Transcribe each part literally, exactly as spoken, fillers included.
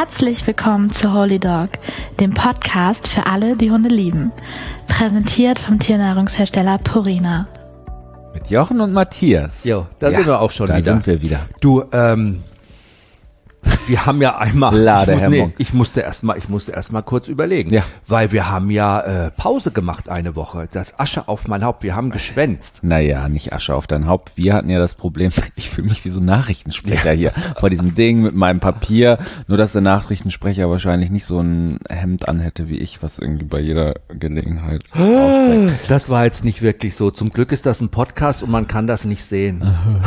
Herzlich willkommen zu Holy Dog, dem Podcast für alle, die Hunde lieben. Präsentiert vom Tiernahrungshersteller Purina. Mit Jochen und Matthias. Jo, da ja, sind wir auch schon da wieder. Da sind wir wieder. Du, ähm, wir haben ja einmal, ich, mu- nee, ich musste erstmal, ich musste erstmal kurz überlegen, ja. weil wir haben ja äh, Pause gemacht eine Woche. Das Asche auf mein Haupt, wir haben geschwänzt. Naja, nicht Asche auf dein Haupt. Wir hatten ja das Problem, ich fühle mich wie so ein Nachrichtensprecher hier vor diesem Ding mit meinem Papier. Nur, dass der Nachrichtensprecher wahrscheinlich nicht so ein Hemd anhätte wie ich, was irgendwie bei jeder Gelegenheit ausspricht. Das war jetzt nicht wirklich so. Zum Glück ist das ein Podcast und man kann das nicht sehen.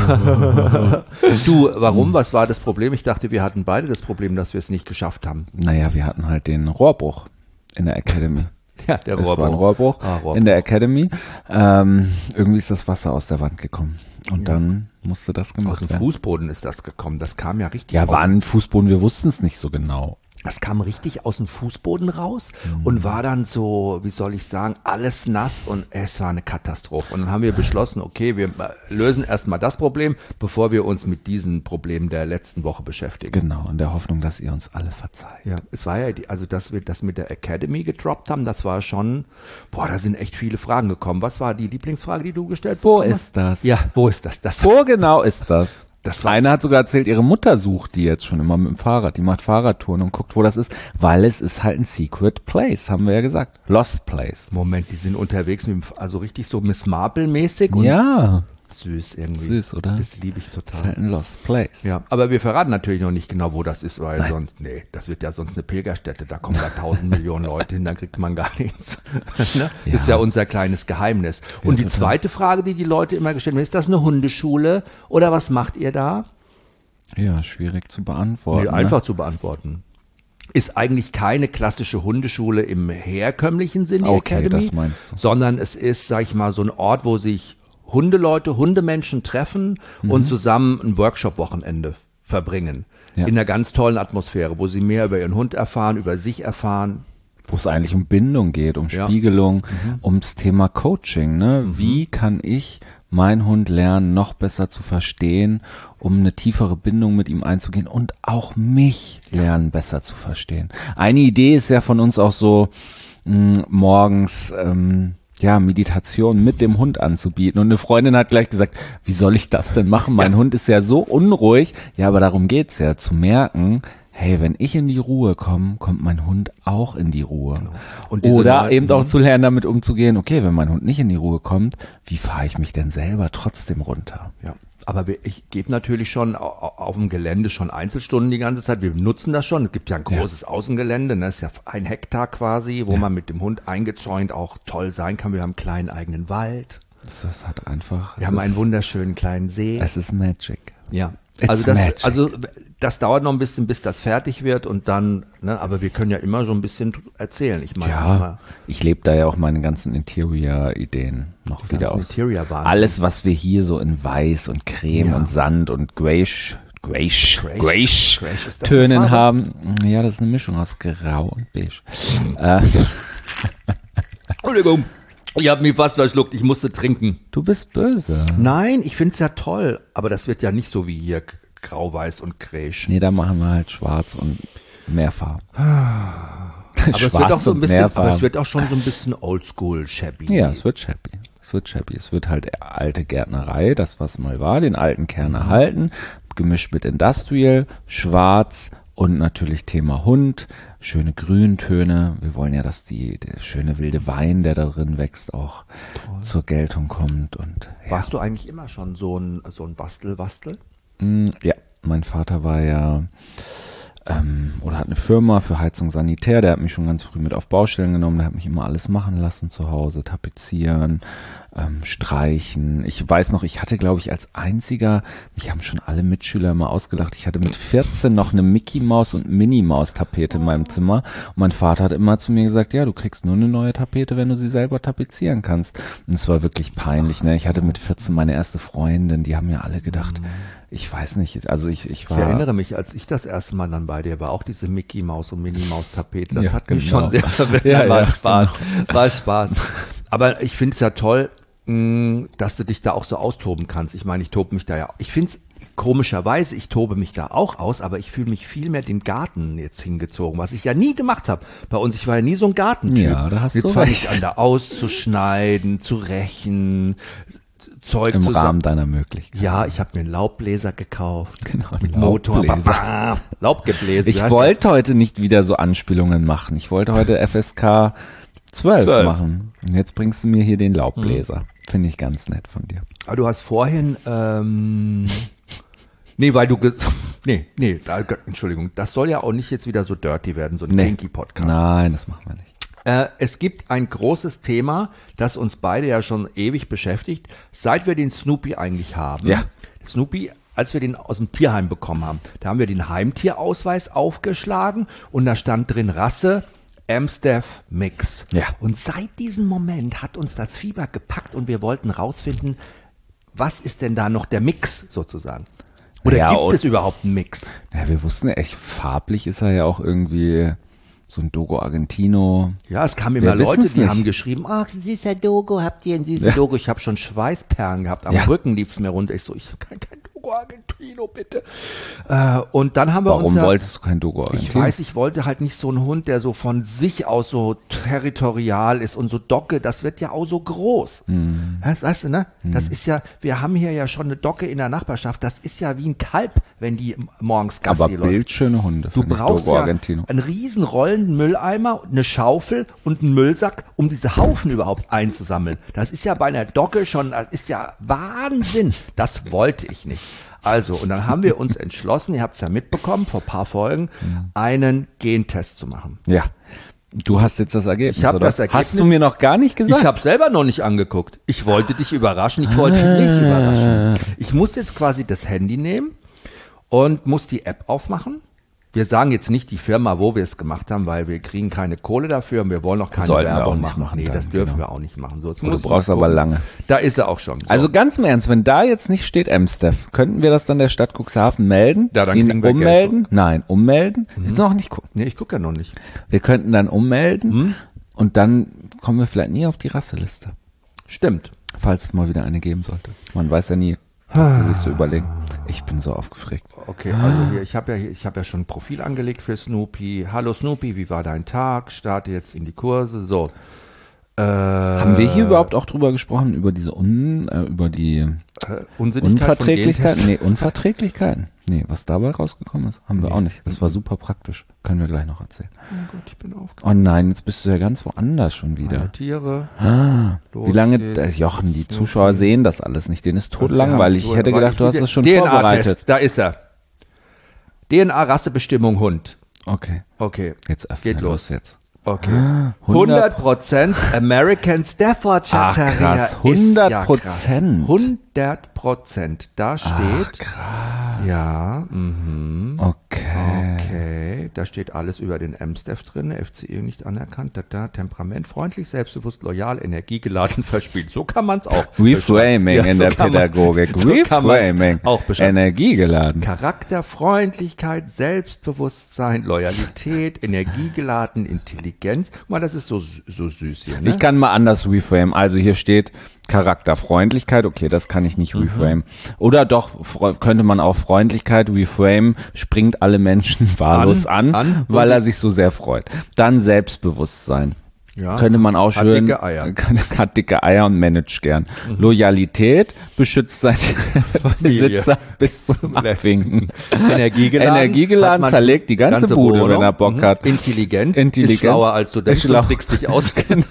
Du, warum? Was war das Problem? Ich dachte, wir hatten beide das Problem, dass wir es nicht geschafft haben. Naja, wir hatten halt den Rohrbruch in der Academy. Ja, der das Rohrbruch. war ein Rohrbruch, ah, Rohrbruch in der Academy. Ähm, irgendwie ist das Wasser aus der Wand gekommen. Und ja. dann musste das gemacht werden. Aus dem werden. Fußboden ist das gekommen. Das kam ja richtig Ja, war ein Fußboden, wir wussten es nicht so genau. Das kam richtig aus dem Fußboden raus mhm. und war dann so, wie soll ich sagen, alles nass und es war eine Katastrophe. Und dann haben wir beschlossen, okay, wir lösen erstmal das Problem, bevor wir uns mit diesen Problemen der letzten Woche beschäftigen. Genau, in der Hoffnung, dass ihr uns alle verzeiht. Ja, es war ja, die, also dass wir das mit der Academy gedroppt haben, das war schon, boah, da sind echt viele Fragen gekommen. Was war die Lieblingsfrage, die du gestellt hast? Wo ist das? Ja, wo ist das? das wo genau ist das? Das war Eine hat sogar erzählt, ihre Mutter sucht die jetzt schon immer mit dem Fahrrad. Die macht Fahrradtouren und guckt, wo das ist, weil es ist halt ein Secret Place, haben wir ja gesagt. Lost Place. Moment, die sind unterwegs, mit dem, also richtig so Miss Marple-mäßig. Und ja. Süß irgendwie. Süß, oder? Das liebe ich total. Das ist halt ein Lost Place. Ja, aber wir verraten natürlich noch nicht genau, wo das ist, weil Nein. sonst, nee, das wird ja sonst eine Pilgerstätte, da kommen da tausend Millionen Leute hin, dann kriegt man gar nichts. ne? Ja. Ist ja unser kleines Geheimnis. Und ja, die total. zweite Frage, die die Leute immer gestellt haben, ist das eine Hundeschule oder was macht ihr da? Ja, schwierig zu beantworten. Nee, einfach ne? zu beantworten. Ist eigentlich keine klassische Hundeschule im herkömmlichen Sinne, okay, Academy, das meinst du. sondern es ist, sag ich mal, so ein Ort, wo sich Hundeleute, Hundemenschen treffen mhm. und zusammen ein Workshop-Wochenende verbringen. Ja. In einer ganz tollen Atmosphäre, wo sie mehr über ihren Hund erfahren, über sich erfahren. Wo es eigentlich um Bindung geht, um Ja. Spiegelung, Mhm. ums Thema Coaching. Ne? Mhm. Wie kann ich meinen Hund lernen, noch besser zu verstehen, um eine tiefere Bindung mit ihm einzugehen und auch mich lernen, besser zu verstehen. Eine Idee ist ja von uns auch so, mh, morgens ähm, ja Meditation mit dem Hund anzubieten. Und eine Freundin hat gleich gesagt, wie soll ich das denn machen? Mein Ja. Hund ist ja so unruhig. Ja, aber darum geht's ja, zu merken, hey, wenn ich in die Ruhe komme, kommt mein Hund auch in die Ruhe. Genau. Und diese Oder neuen- eben auch zu lernen, damit umzugehen, okay, wenn mein Hund nicht in die Ruhe kommt, wie fahre ich mich denn selber trotzdem runter? Ja. Aber wir, ich gebe natürlich schon au- au- auf dem Gelände schon Einzelstunden die ganze Zeit. Wir nutzen das schon. Es gibt ja ein großes Außengelände, ne? Das ist ja ein Hektar quasi, wo Ja. man mit dem Hund eingezäunt auch toll sein kann. Wir haben einen kleinen eigenen Wald. Das, das hat einfach. Wir es haben ist, einen wunderschönen kleinen See. Es ist Magic. Ja. It's Also das, magic. also das dauert noch ein bisschen, bis das fertig wird und dann, ne, aber wir können ja immer so ein bisschen dr- erzählen. Ich meine, Ja, ich lebe da ja auch meine ganzen Interior-Ideen noch wieder aus. Interior-Wahnsinn. Alles, was wir hier so in Weiß und Creme Ja. und Sand und Grayish, Grayish, Grayish. Grayish Grayish, ist das eine Tönen Farbe? haben. Ja, das ist eine Mischung aus Grau und Beige. äh, Entschuldigung. Ich habe mich fast verschluckt, ich musste trinken. du bist böse. Nein, ich find's ja toll, aber das wird ja nicht so wie hier g- grau-weiß und gräsch. Nee, da machen wir halt schwarz und mehr Farben. Aber es wird auch so ein bisschen, aber es wird auch schon so ein bisschen oldschool shabby. Ja, es wird shabby. Es wird shabby. Es wird halt alte Gärtnerei, das was mal war, den alten Kern erhalten, gemischt mit Industrial, schwarz und natürlich Thema Hund, schöne Grüntöne. Wir wollen ja, dass die, der schöne wilde Wein, der da drin wächst, auch Toll. zur Geltung kommt. Und ja. Warst du eigentlich immer schon so ein, so ein Bastel-Bastel? Mm, ja, mein Vater war ja ähm, oder hat eine Firma für Heizung Sanitär, der hat mich schon ganz früh mit auf Baustellen genommen, der hat mich immer alles machen lassen zu Hause, tapezieren, ähm, streichen. Ich weiß noch, ich hatte, glaube ich, als einziger, mich haben schon alle Mitschüler immer ausgelacht, ich hatte mit vierzehn noch eine Mickey Maus und Minnie Maus Tapete in meinem Zimmer und mein Vater hat immer zu mir gesagt, ja, du kriegst nur eine neue Tapete, wenn du sie selber tapezieren kannst. Und es war wirklich peinlich, ne? Ich hatte mit vierzehn meine erste Freundin, die haben ja alle gedacht, ich weiß nicht, also ich, ich war... Ich erinnere mich, als ich das erste Mal dann bei dir war, auch diese Mickey Maus und Minnie Maus Tapete, das Ja, hat mich genau. schon sehr verwirrt. Ja, war ja, Spaß, war Spaß. Aber ich finde es ja toll, mh, dass du dich da auch so austoben kannst. Ich meine, ich tobe mich da ja. Ich finde es komischerweise, ich tobe mich da auch aus, aber ich fühle mich viel mehr dem Garten jetzt hingezogen, was ich ja nie gemacht habe. Bei uns, ich war ja nie so ein Gartentyp. Ja, da hast jetzt du fange recht. ich an, da auszuschneiden, zu rächen, Zeug Im zusammen. Rahmen deiner Möglichkeiten. Ja, ich habe mir einen Laubbläser gekauft. Genau, Mit einen Motor. Laubbläser. Bam, Laubgebläse. Ich wollte heute nicht wieder so Anspielungen machen. Ich wollte heute F S K zwölf, zwölf. machen. Und jetzt bringst du mir hier den Laubbläser. Finde ich ganz nett von dir. Aber du hast vorhin, ähm, nee, weil du, ge- nee, nee, da, Entschuldigung, das soll ja auch nicht jetzt wieder so dirty werden, so ein Nee. Kinky-Podcast. Nein, das machen wir nicht. Äh, es gibt ein großes Thema, das uns beide ja schon ewig beschäftigt, seit wir den Snoopy eigentlich haben. Ja. Snoopy, als wir den aus dem Tierheim bekommen haben, da haben wir den Heimtierausweis aufgeschlagen und da stand drin Rasse Amstaff Mix. Ja. Und seit diesem Moment hat uns das Fieber gepackt und wir wollten rausfinden, was ist denn da noch der Mix sozusagen? Oder Ja, gibt und- es überhaupt einen Mix? Ja, wir wussten ja echt, farblich ist er ja auch irgendwie so ein Dogo Argentino. Ja, es kamen Wir immer Leute, wissen's die nicht. haben geschrieben, ach, süßer Dogo, habt ihr einen süßen Ja. Dogo? Ich habe schon Schweißperlen gehabt, am Ja. Rücken lief's mir runter. Ich so, ich kann kein Dogo Argentino, bitte. Äh, und dann haben wir Warum uns ja, wolltest du kein Dogo ich Argentino? weiß, ich wollte halt nicht so einen Hund, der so von sich aus so territorial ist und so Docke, das wird ja auch so groß. Mhm. Weißt, weißt du, ne? Das ist ja, wir haben hier ja schon eine Docke in der Nachbarschaft, das ist ja wie ein Kalb, wenn die morgens Gassi Aber läuft. bildschöne Hunde, Du finde ich, brauchst Dogo ja Argentino. einen riesen rollenden Mülleimer, eine Schaufel und einen Müllsack, um diese Haufen überhaupt einzusammeln. Das ist ja bei einer Docke schon, das ist ja Wahnsinn. Das wollte ich nicht. Also, und dann haben wir uns entschlossen, ihr habt es ja mitbekommen, vor ein paar Folgen, einen Gentest zu machen. Ja. Du hast jetzt das Ergebnis, Ich hab oder? das Ergebnis- Hast du mir noch gar nicht gesagt? Ich habe selber noch nicht angeguckt. Ich wollte dich überraschen, ich wollte dich nicht überraschen. Ich muss jetzt quasi das Handy nehmen und muss die App aufmachen. Wir sagen jetzt nicht die Firma, wo wir es gemacht haben, weil wir kriegen keine Kohle dafür und wir wollen auch keine Sollten wir Werbung auch nicht machen. machen Nee, dann, das dürfen genau. wir auch nicht machen. So, jetzt Du muss ich brauchst mal aber gucken. lange. Da ist er auch schon. So. Also ganz im Ernst, wenn da jetzt nicht steht Amstaff, könnten wir das dann der Stadt Cuxhaven melden? Ja, dann ihn kriegen wir Geld ummelden? Nein, ummelden? Jetzt noch nicht gucken. nee, ich gucke ja noch nicht. Wir könnten dann ummelden Hm? und dann kommen wir vielleicht nie auf die Rasseliste, Stimmt. falls es mal wieder eine geben sollte. Man weiß ja nie, was sie sich so überlegen. Ich bin so aufgeregt. Okay, also hier, ich habe ja, hier- ich habe ja schon ein Profil angelegt für Snoopy. Hallo Snoopy, wie war dein Tag? Starte jetzt in die Kurse. So. Äh, Haben wir hier überhaupt auch drüber gesprochen, über diese Un, äh, über die äh, Unsinnigkeit Unverträglichkeiten? von Nee, Unverträglichkeiten. Nee, was dabei rausgekommen ist, haben wir Nee. auch nicht. Das war super praktisch. Können wir gleich noch erzählen. Oh Gott, ich bin aufgeregt. Oh nein, jetzt bist du ja ganz woanders schon Meine wieder. Tiere. Ah, Los wie lange, geht's. äh, Jochen, die Zuschauer sehen das alles nicht. Denen ist tot Also wir langweilig. haben- Ich hätte gedacht, du hast das schon D N A-Test, vorbereitet. da ist er. D N A-Rassebestimmung Hund. Okay, Okay, jetzt öffne Geht los. jetzt. okay. hundert hundert Prozent American Staffordshire Ach, Terrier. krass, Ist hundert ja Prozent. krass. hundert Prozent. Da steht. Ach, krass. Ja, mhm. Okay. Okay, da steht alles über den Amstaff drin, F C E nicht anerkannt, da, da, Temperament, freundlich, selbstbewusst, loyal, energiegeladen, verspielt. So kann man es auch Reframing Ja, in so der kann man- Pädagogik. so kann man's Reframing. auch beschreiben. Energiegeladen. Charakter, Freundlichkeit, Selbstbewusstsein, Loyalität, energiegeladen, Intelligenz. Guck mal, das ist so, so süß hier, ne? Ich kann mal anders reframe. Also hier steht Charakter, Freundlichkeit. Okay, das kann ich nicht Mhm. reframe. Oder doch, fre- könnte man auch Freundlichkeit reframe, springt alle Menschen wahllos an, An, an. weil er sich so sehr freut. Dann Selbstbewusstsein. Ja. Könnte man auch Hat schön, dicke Eier. hat dicke Eier und managt gern. Mhm. Loyalität beschützt seine Besitzer bis zum Abwinken. Energiegeladen. Energiegeladen, hat man zerlegt die ganze Bude, wenn er Bock Mhm. hat. Intelligenz. Intelligenz. Ist schlauer als du denkst, Ist schlau. du trickst dich aus.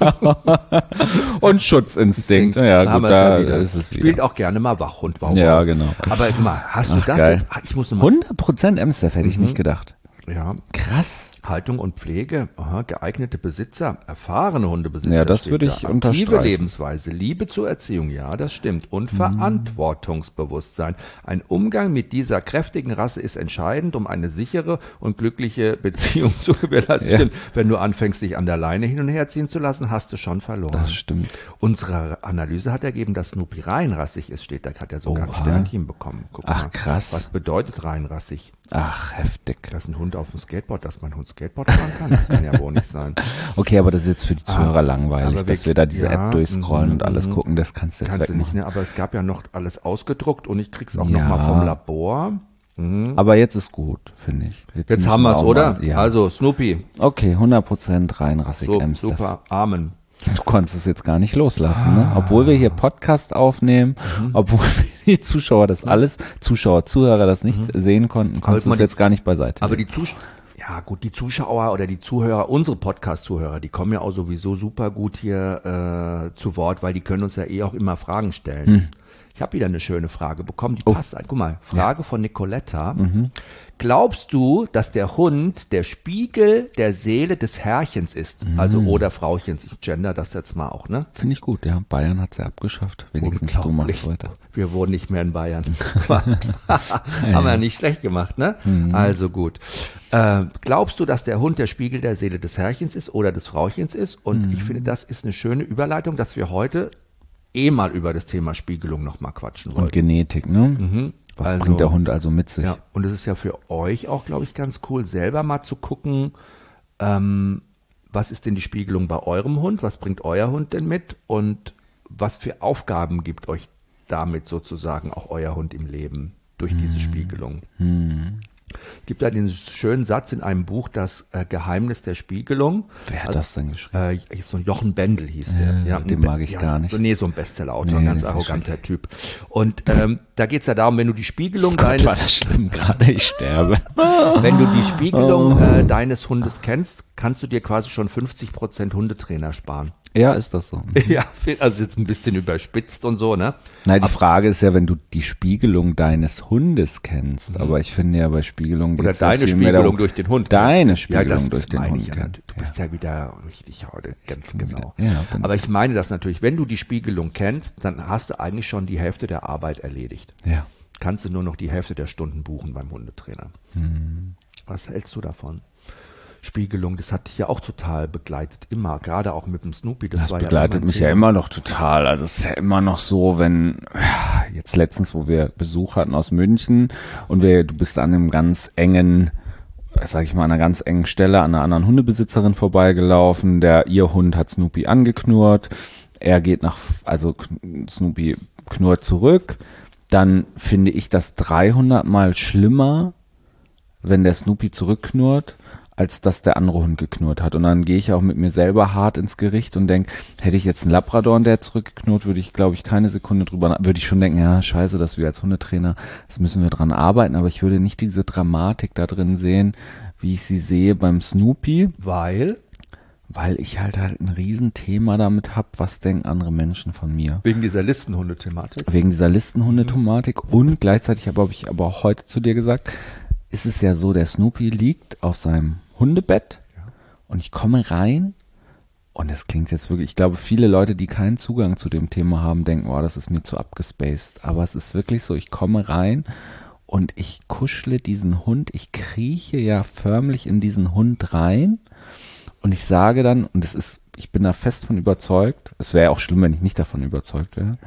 Und Schutzinstinkt. Ja, Da haben gut, wir's da ja wieder. ist es wieder. Spielt auch gerne mal Wachhund. Wow, Ja, wow. genau. Aber guck mal, hast du Ach, das geil. jetzt? Ah, ich muss noch mal. hundert Prozent Amstaff hätte ich nicht gedacht. Ja. Krass. Haltung und Pflege, aha, geeignete Besitzer, erfahrene Hundebesitzer. Ja, das steht würde da. ich Aktive unterstreichen. Lebensweise, Liebe zur Erziehung, ja, das stimmt. Und Mhm. Verantwortungsbewusstsein. Ein Umgang mit dieser kräftigen Rasse ist entscheidend, um eine sichere und glückliche Beziehung zu gewährleisten. Ja. Stimmt. Wenn du anfängst, dich an der Leine hin und her ziehen zu lassen, hast du schon verloren. Das stimmt. Unsere Analyse hat ergeben, dass Snoopy reinrassig ist, steht da, hat er sogar Oha. ein Sternchen bekommen. Guck Ach, mal. krass. Was bedeutet reinrassig? Ach, heftig. Das ist ein Hund auf dem Skateboard, dass mein Hund Skateboard fahren kann. Das kann ja wohl nicht sein. Okay, aber das ist jetzt für die Zuhörer Ah, langweilig, aber dass wir- wir da diese ja, App durchscrollen mhm, und alles mhm. gucken. Das kannst du jetzt Kannst du nicht, wegmachen. ne? Aber es gab ja noch alles ausgedruckt und ich krieg's auch Ja. noch mal vom Labor. Mhm. Aber jetzt ist gut, finde ich. Jetzt müssen haben wir's, auch oder? mal- Ja. Also, Snoopy. Okay, hundert Prozent reinrassig So, Amstaff. super. Amen. Du konntest es jetzt gar nicht loslassen, ne? Obwohl wir hier Podcast aufnehmen, Mhm. obwohl die Zuschauer das alles, Zuschauer, Zuhörer das nicht sehen konnten, konntest du man es die- jetzt gar nicht beiseite Aber legen. die Zuschauer, ja gut, die Zuschauer oder die Zuhörer, unsere Podcast-Zuhörer, die kommen ja auch sowieso super gut hier äh, zu Wort, weil die können uns ja eh auch immer Fragen stellen. Hm. Ich habe wieder eine schöne Frage bekommen, die Oh. passt. Guck mal, Frage von Nicoletta. Mhm. Glaubst du, dass der Hund der Spiegel der Seele des Herrchens ist? Mhm. Also oder Frauchens, ich gender das jetzt mal auch, ne? Finde ich gut, ja. Bayern hat es ja abgeschafft. Wenigstens du Unglaublich. machst weiter. Wir wohnen nicht mehr in Bayern. Haben wir nicht schlecht gemacht, ne? Mhm. Also gut. Äh, glaubst du, dass der Hund der Spiegel der Seele des Herrchens ist oder des Frauchens ist? Und Mhm. ich finde, das ist eine schöne Überleitung, dass wir heute eh mal über das Thema Spiegelung nochmal quatschen Und wollen. Genetik, ne? Mhm. Was Also- bringt der Hund also mit sich? Ja, und es ist ja für euch auch, glaube ich, ganz cool, selber mal zu gucken, ähm, was ist denn die Spiegelung bei eurem Hund? Was bringt euer Hund denn mit? Und was für Aufgaben gibt euch damit sozusagen auch euer Hund im Leben durch diese Spiegelung? Es gibt ja den schönen Satz in einem Buch, das äh, Geheimnis der Spiegelung. Wer hat das denn geschrieben? Äh, so ein Jochen Bendel hieß der. Ja, Ja, den ein Be- mag ich ja, gar nicht. So, nee, so ein Bestsellerautor, ein Nee, ganz den find ich arroganter Typ. Und ähm, da geht es ja darum, wenn du die Spiegelung Gott, deines... war das schlimm gerade, ich sterbe. Wenn du die Spiegelung Oh. äh, deines Hundes kennst, kannst du dir quasi schon fünfzig Prozent Hundetrainer sparen. Ja, ist das so. Ja, also jetzt ein bisschen überspitzt und so, ne? Nein, die Frage ist ja, wenn du die Spiegelung deines Hundes kennst, aber ich finde ja bei Spiegelung Mhm. Oder geht's ja deine viel mehr Spiegelung darum- durch den Hund. Deine kennst. Spiegelung ja, das durch das den meine Hund ich ja. kennt. Du bist ja, wieder richtig heute, ganz genau. wieder- ja, bin Aber ich meine das natürlich, wenn du die Spiegelung kennst, dann hast du eigentlich schon die Hälfte der Arbeit erledigt. Ja. Kannst du nur noch die Hälfte der Stunden buchen beim Hundetrainer. Hm. Was hältst du davon? Spiegelung, das hat dich ja auch total begleitet, immer, gerade auch mit dem Snoopy. Das, Das war begleitet ja immer ein mich Thema. ja immer noch total. Also es ist ja immer noch so, wenn jetzt letztens, wo wir Besuch hatten aus München und wir, du bist an einem ganz engen, sag ich mal, an einer ganz engen Stelle an einer anderen Hundebesitzerin vorbeigelaufen. Der ihr Hund hat Snoopy angeknurrt. Er geht nach, also Snoopy knurrt zurück. Dann finde ich das dreihundert Mal schlimmer, wenn der Snoopy zurückknurrt, als dass der andere Hund geknurrt hat. Und dann gehe ich auch mit mir selber hart ins Gericht und denke, hätte ich jetzt einen Labrador und der zurückgeknurrt, würde ich, glaube ich, keine Sekunde drüber, nach- würde ich schon denken, ja, scheiße, dass wir als Hundetrainer, das müssen wir dran arbeiten, aber ich würde nicht diese Dramatik da drin sehen, wie ich sie sehe beim Snoopy, Weil? weil ich halt halt ein Riesenthema damit habe, was denken andere Menschen von mir. Wegen dieser Listenhunde-Thematik. Wegen dieser Listenhunde-Thematik und gleichzeitig habe ich aber auch heute zu dir gesagt, ist es ja so, der Snoopy liegt auf seinem Hundebett und ich komme rein und das klingt jetzt wirklich, ich glaube, viele Leute, die keinen Zugang zu dem Thema haben, denken, oh, das ist mir zu abgespaced. Aber es ist wirklich so, ich komme rein und ich kuschle diesen Hund, ich krieche ja förmlich in diesen Hund rein und ich sage dann, und es ist, ich bin da fest von überzeugt, es wäre auch schlimm, wenn ich nicht davon überzeugt wäre,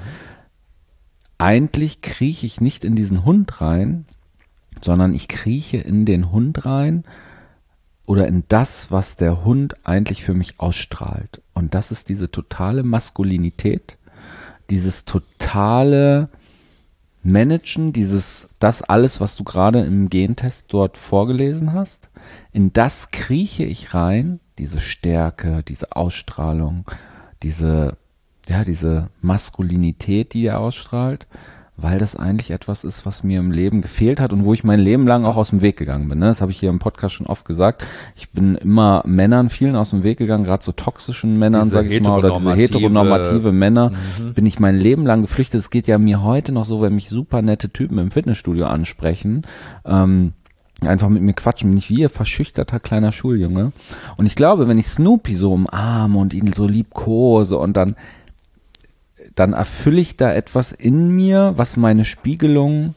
eigentlich krieche ich nicht in diesen Hund rein, sondern ich krieche in den Hund rein oder in das, was der Hund eigentlich für mich ausstrahlt. Und das ist diese totale Maskulinität, dieses totale Managen, dieses, das alles, was du gerade im Gentest dort vorgelesen hast, in das krieche ich rein, diese Stärke, diese Ausstrahlung, diese, ja, diese Maskulinität, die er ausstrahlt, weil das eigentlich etwas ist, was mir im Leben gefehlt hat und wo ich mein Leben lang auch aus dem Weg gegangen bin. Ne? Das habe ich hier im Podcast schon oft gesagt. Ich bin immer Männern, vielen aus dem Weg gegangen, gerade so toxischen Männern, Diese sag ich mal, oder diese heteronormative Männer, Mhm. bin ich mein Leben lang geflüchtet. Es geht ja mir heute noch so, wenn mich super nette Typen im Fitnessstudio ansprechen, ähm, einfach mit mir quatschen, bin ich wie ein verschüchterter kleiner Schuljunge. Und ich glaube, wenn ich Snoopy so umarme und ihn so liebkose und dann dann erfülle ich da etwas in mir, was meine Spiegelung,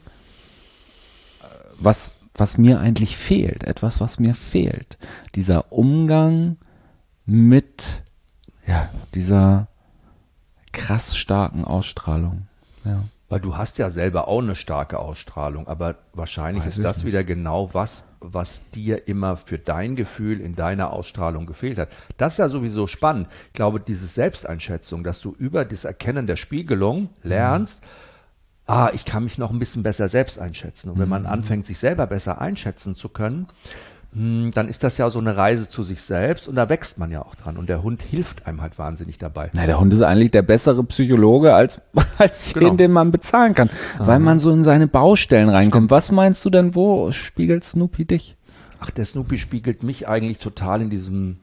was, was mir eigentlich fehlt, etwas, was mir fehlt. Dieser Umgang mit, ja, dieser krass starken Ausstrahlung. Ja. Weil du hast ja selber auch eine starke Ausstrahlung, aber wahrscheinlich Weiß ist das wieder genau was, was dir immer für dein Gefühl in deiner Ausstrahlung gefehlt hat. Das ist ja sowieso spannend. Ich glaube, diese Selbsteinschätzung, dass du über das Erkennen der Spiegelung lernst, mhm. ah, ich kann mich noch ein bisschen besser selbst einschätzen. Und wenn man anfängt, sich selber besser einschätzen zu können, dann ist das ja so eine Reise zu sich selbst und da wächst man ja auch dran. Und der Hund hilft einem halt wahnsinnig dabei. Na, der Hund ist eigentlich der bessere Psychologe als, als Genau. jeden, den man bezahlen kann, Aha. weil man so in seine Baustellen reinkommt. Was meinst du denn, wo spiegelt Snoopy dich? Ach, der Snoopy spiegelt mich eigentlich total in diesem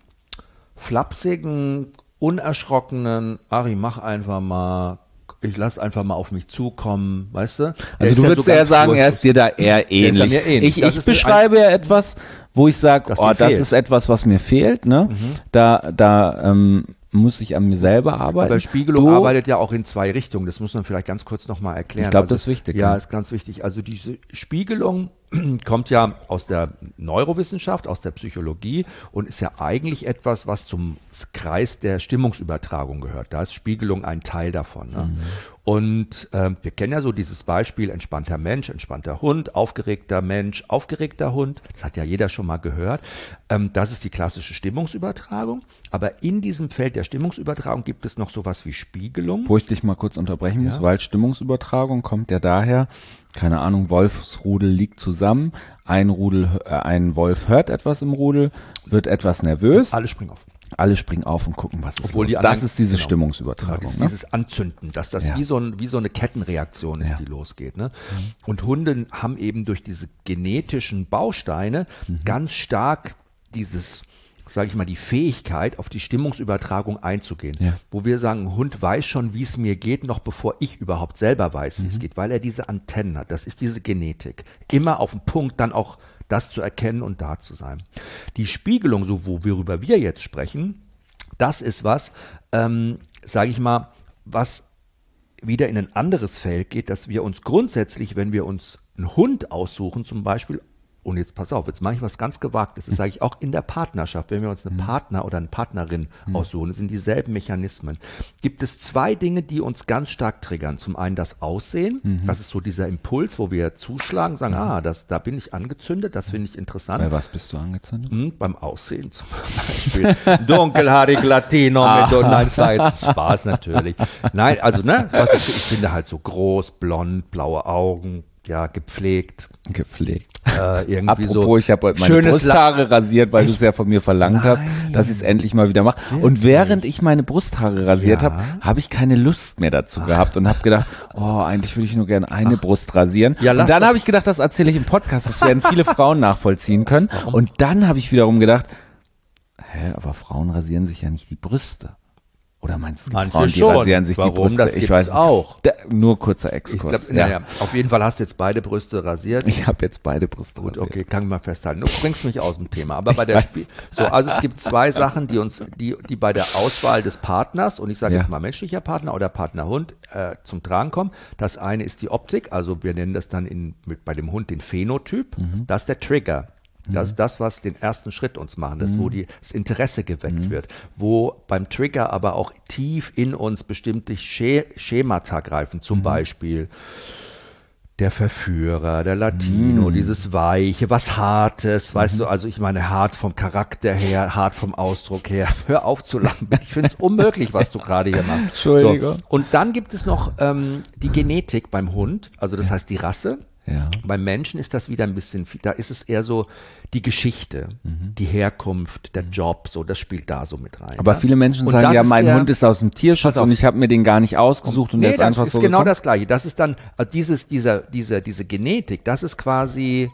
flapsigen, unerschrockenen, Ari, mach einfach mal, ich lass einfach mal auf mich zukommen, weißt du? Der Also ist du ja würdest so ja ganz sagen, er wurzellos. ist dir da eher ähnlich. Der ist ja mir ähnlich. Ich, Das ich ist eine- beschreibe ja etwas, wo ich sage, Das oh, dir das fehlt. ist etwas, was mir fehlt. Ne? Mhm. Da, da ähm, muss ich an mir selber arbeiten. Aber Spiegelung Du- arbeitet ja auch in zwei Richtungen. Das muss man vielleicht ganz kurz nochmal erklären. Ich glaub, also, das ist wichtig, Ja, ja. ist ganz wichtig. Also diese Spiegelung kommt ja aus der Neurowissenschaft, aus der Psychologie und ist ja eigentlich etwas, was zum Kreis der Stimmungsübertragung gehört. Da ist Spiegelung ein Teil davon. Ne? Mhm. Und äh, wir kennen ja so dieses Beispiel entspannter Mensch, entspannter Hund, aufgeregter Mensch, aufgeregter Hund. Das hat ja jeder schon mal gehört. Ähm, das ist die klassische Stimmungsübertragung. Aber in diesem Feld der Stimmungsübertragung gibt es noch sowas wie Spiegelung. Wo ich dich mal kurz unterbrechen muss, Ja. weil Stimmungsübertragung kommt ja daher, keine Ahnung, Wolfsrudel liegt zusammen, ein Rudel, äh, ein Wolf hört etwas im Rudel, wird etwas nervös, Alle springen auf. alle springen auf und gucken, was ist Obwohl los. die Das anderen- ist diese genau. Stimmungsübertragung. Das ist ne? dieses Anzünden, dass das Ja. wie, so ein, wie so eine Kettenreaktion ist, Ja. die losgeht. Ne? Und Hunde haben eben durch diese genetischen Bausteine Mhm. ganz stark dieses, sage ich mal, die Fähigkeit, auf die Stimmungsübertragung einzugehen. Ja. Wo wir sagen, ein Hund weiß schon, wie es mir geht, noch bevor ich überhaupt selber weiß, wie Mhm. es geht, weil er diese Antennen hat. Das ist diese Genetik. Immer auf den Punkt dann auch das zu erkennen und da zu sein. Die Spiegelung, so wo, worüber wir jetzt sprechen, das ist was, ähm, sage ich mal, was wieder in ein anderes Feld geht, dass wir uns grundsätzlich, wenn wir uns einen Hund aussuchen zum Beispiel, und jetzt pass auf, jetzt mache ich was ganz Gewagtes, das sage ich auch in der Partnerschaft, wenn wir uns einen Partner oder eine Partnerin aussuchen, das sind dieselben Mechanismen, gibt es zwei Dinge, die uns ganz stark triggern. Zum einen das Aussehen, das ist so dieser Impuls, wo wir zuschlagen, sagen, ah, das, da bin ich angezündet, das finde ich interessant. Bei was bist du angezündet? Hm, beim Aussehen zum Beispiel. Dunkelhaarig Latino mit, und nein, es war jetzt Spaß natürlich. Nein, also, ne, was ich, ich finde halt so groß, blond, blaue Augen, ja, gepflegt, Gepflegt. äh, irgendwie Apropos, so. ich habe heute meine schönes Brusthaare rasiert, weil du es ja von mir verlangt hast, Nein. dass ich es endlich mal wieder mache. Und während ich meine Brusthaare rasiert Ja. habe, habe ich keine Lust mehr dazu gehabt und habe gedacht, oh, eigentlich würde ich nur gerne eine Brust rasieren. Ja, lass und dann doch. habe ich gedacht, das erzähle ich im Podcast, das werden viele Frauen nachvollziehen können. Und dann habe ich wiederum gedacht, hä, aber Frauen rasieren sich ja nicht die Brüste. Oder meinst du, es gibt Manche Frauen, die schon. rasieren sich Warum? die Brüste? Das ich gibt's weiß nicht. auch. Da, nur kurzer Ich Exkurs. glaube, naja, auf jeden Fall hast du jetzt beide Brüste rasiert. Ich habe jetzt beide Brüste Gut, rasiert. okay, kann ich mal festhalten. Du bringst mich aus dem Thema. Aber bei der weiß. Spiel, so, also es gibt zwei Sachen, die uns, die, die bei der Auswahl des Partners, und ich sage Ja. jetzt mal menschlicher Partner oder Partnerhund, äh, zum Tragen kommen. Das eine ist die Optik, also wir nennen das dann in, mit, bei dem Hund den Phänotyp. Mhm. Das ist der Trigger. Das ist das, was den ersten Schritt uns machen, das, wo die, das Interesse geweckt wird, wo beim Trigger aber auch tief in uns bestimmte Sche Schemata greifen, zum Beispiel der Verführer, der Latino, dieses Weiche, was Hartes, weißt du, also ich meine hart vom Charakter her, hart vom Ausdruck her, hör auf zu lachen, ich finde es unmöglich, was du gerade hier machst. Entschuldigung. So. Und dann gibt es noch ähm, die Genetik beim Hund, also das heißt die Rasse. Ja. Beim Menschen ist das wieder ein bisschen, da ist es eher so die Geschichte, die Herkunft, der Job, so, das spielt da so mit rein. Aber ja. viele Menschen Und sagen, das ja, ist mein der- Hund ist aus dem Tierschutz Pass auf. und ich habe mir den gar nicht ausgesucht und Nee, der ist das einfach ist so genau gekommen. das Gleiche. Das ist dann, also dieses, dieser, dieser, diese Genetik, das ist quasi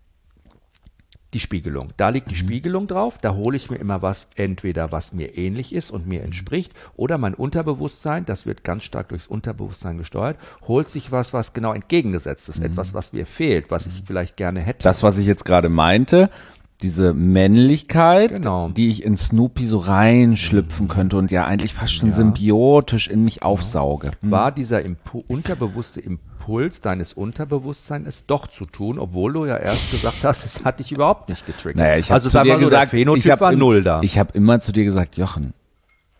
die Spiegelung. Da liegt die Mhm. Spiegelung drauf, da hole ich mir immer was, entweder was mir ähnlich ist und mir entspricht, oder mein Unterbewusstsein, das wird ganz stark durchs Unterbewusstsein gesteuert, holt sich was, was genau entgegengesetzt ist, etwas, was mir fehlt, was ich vielleicht gerne hätte. Das, was ich jetzt gerade meinte, diese Männlichkeit, Genau. die ich in Snoopy so reinschlüpfen könnte und ja eigentlich fast schon symbiotisch in mich aufsauge. war dieser Impu unterbewusste Impuls deines Unterbewusstseins, es doch zu tun, obwohl du ja erst gesagt hast, es hat dich überhaupt nicht getriggert. Naja, ich habe also zu sag dir mal so, gesagt, der Phänotyp ich hab war im- null da. Ich habe immer zu dir gesagt, Jochen,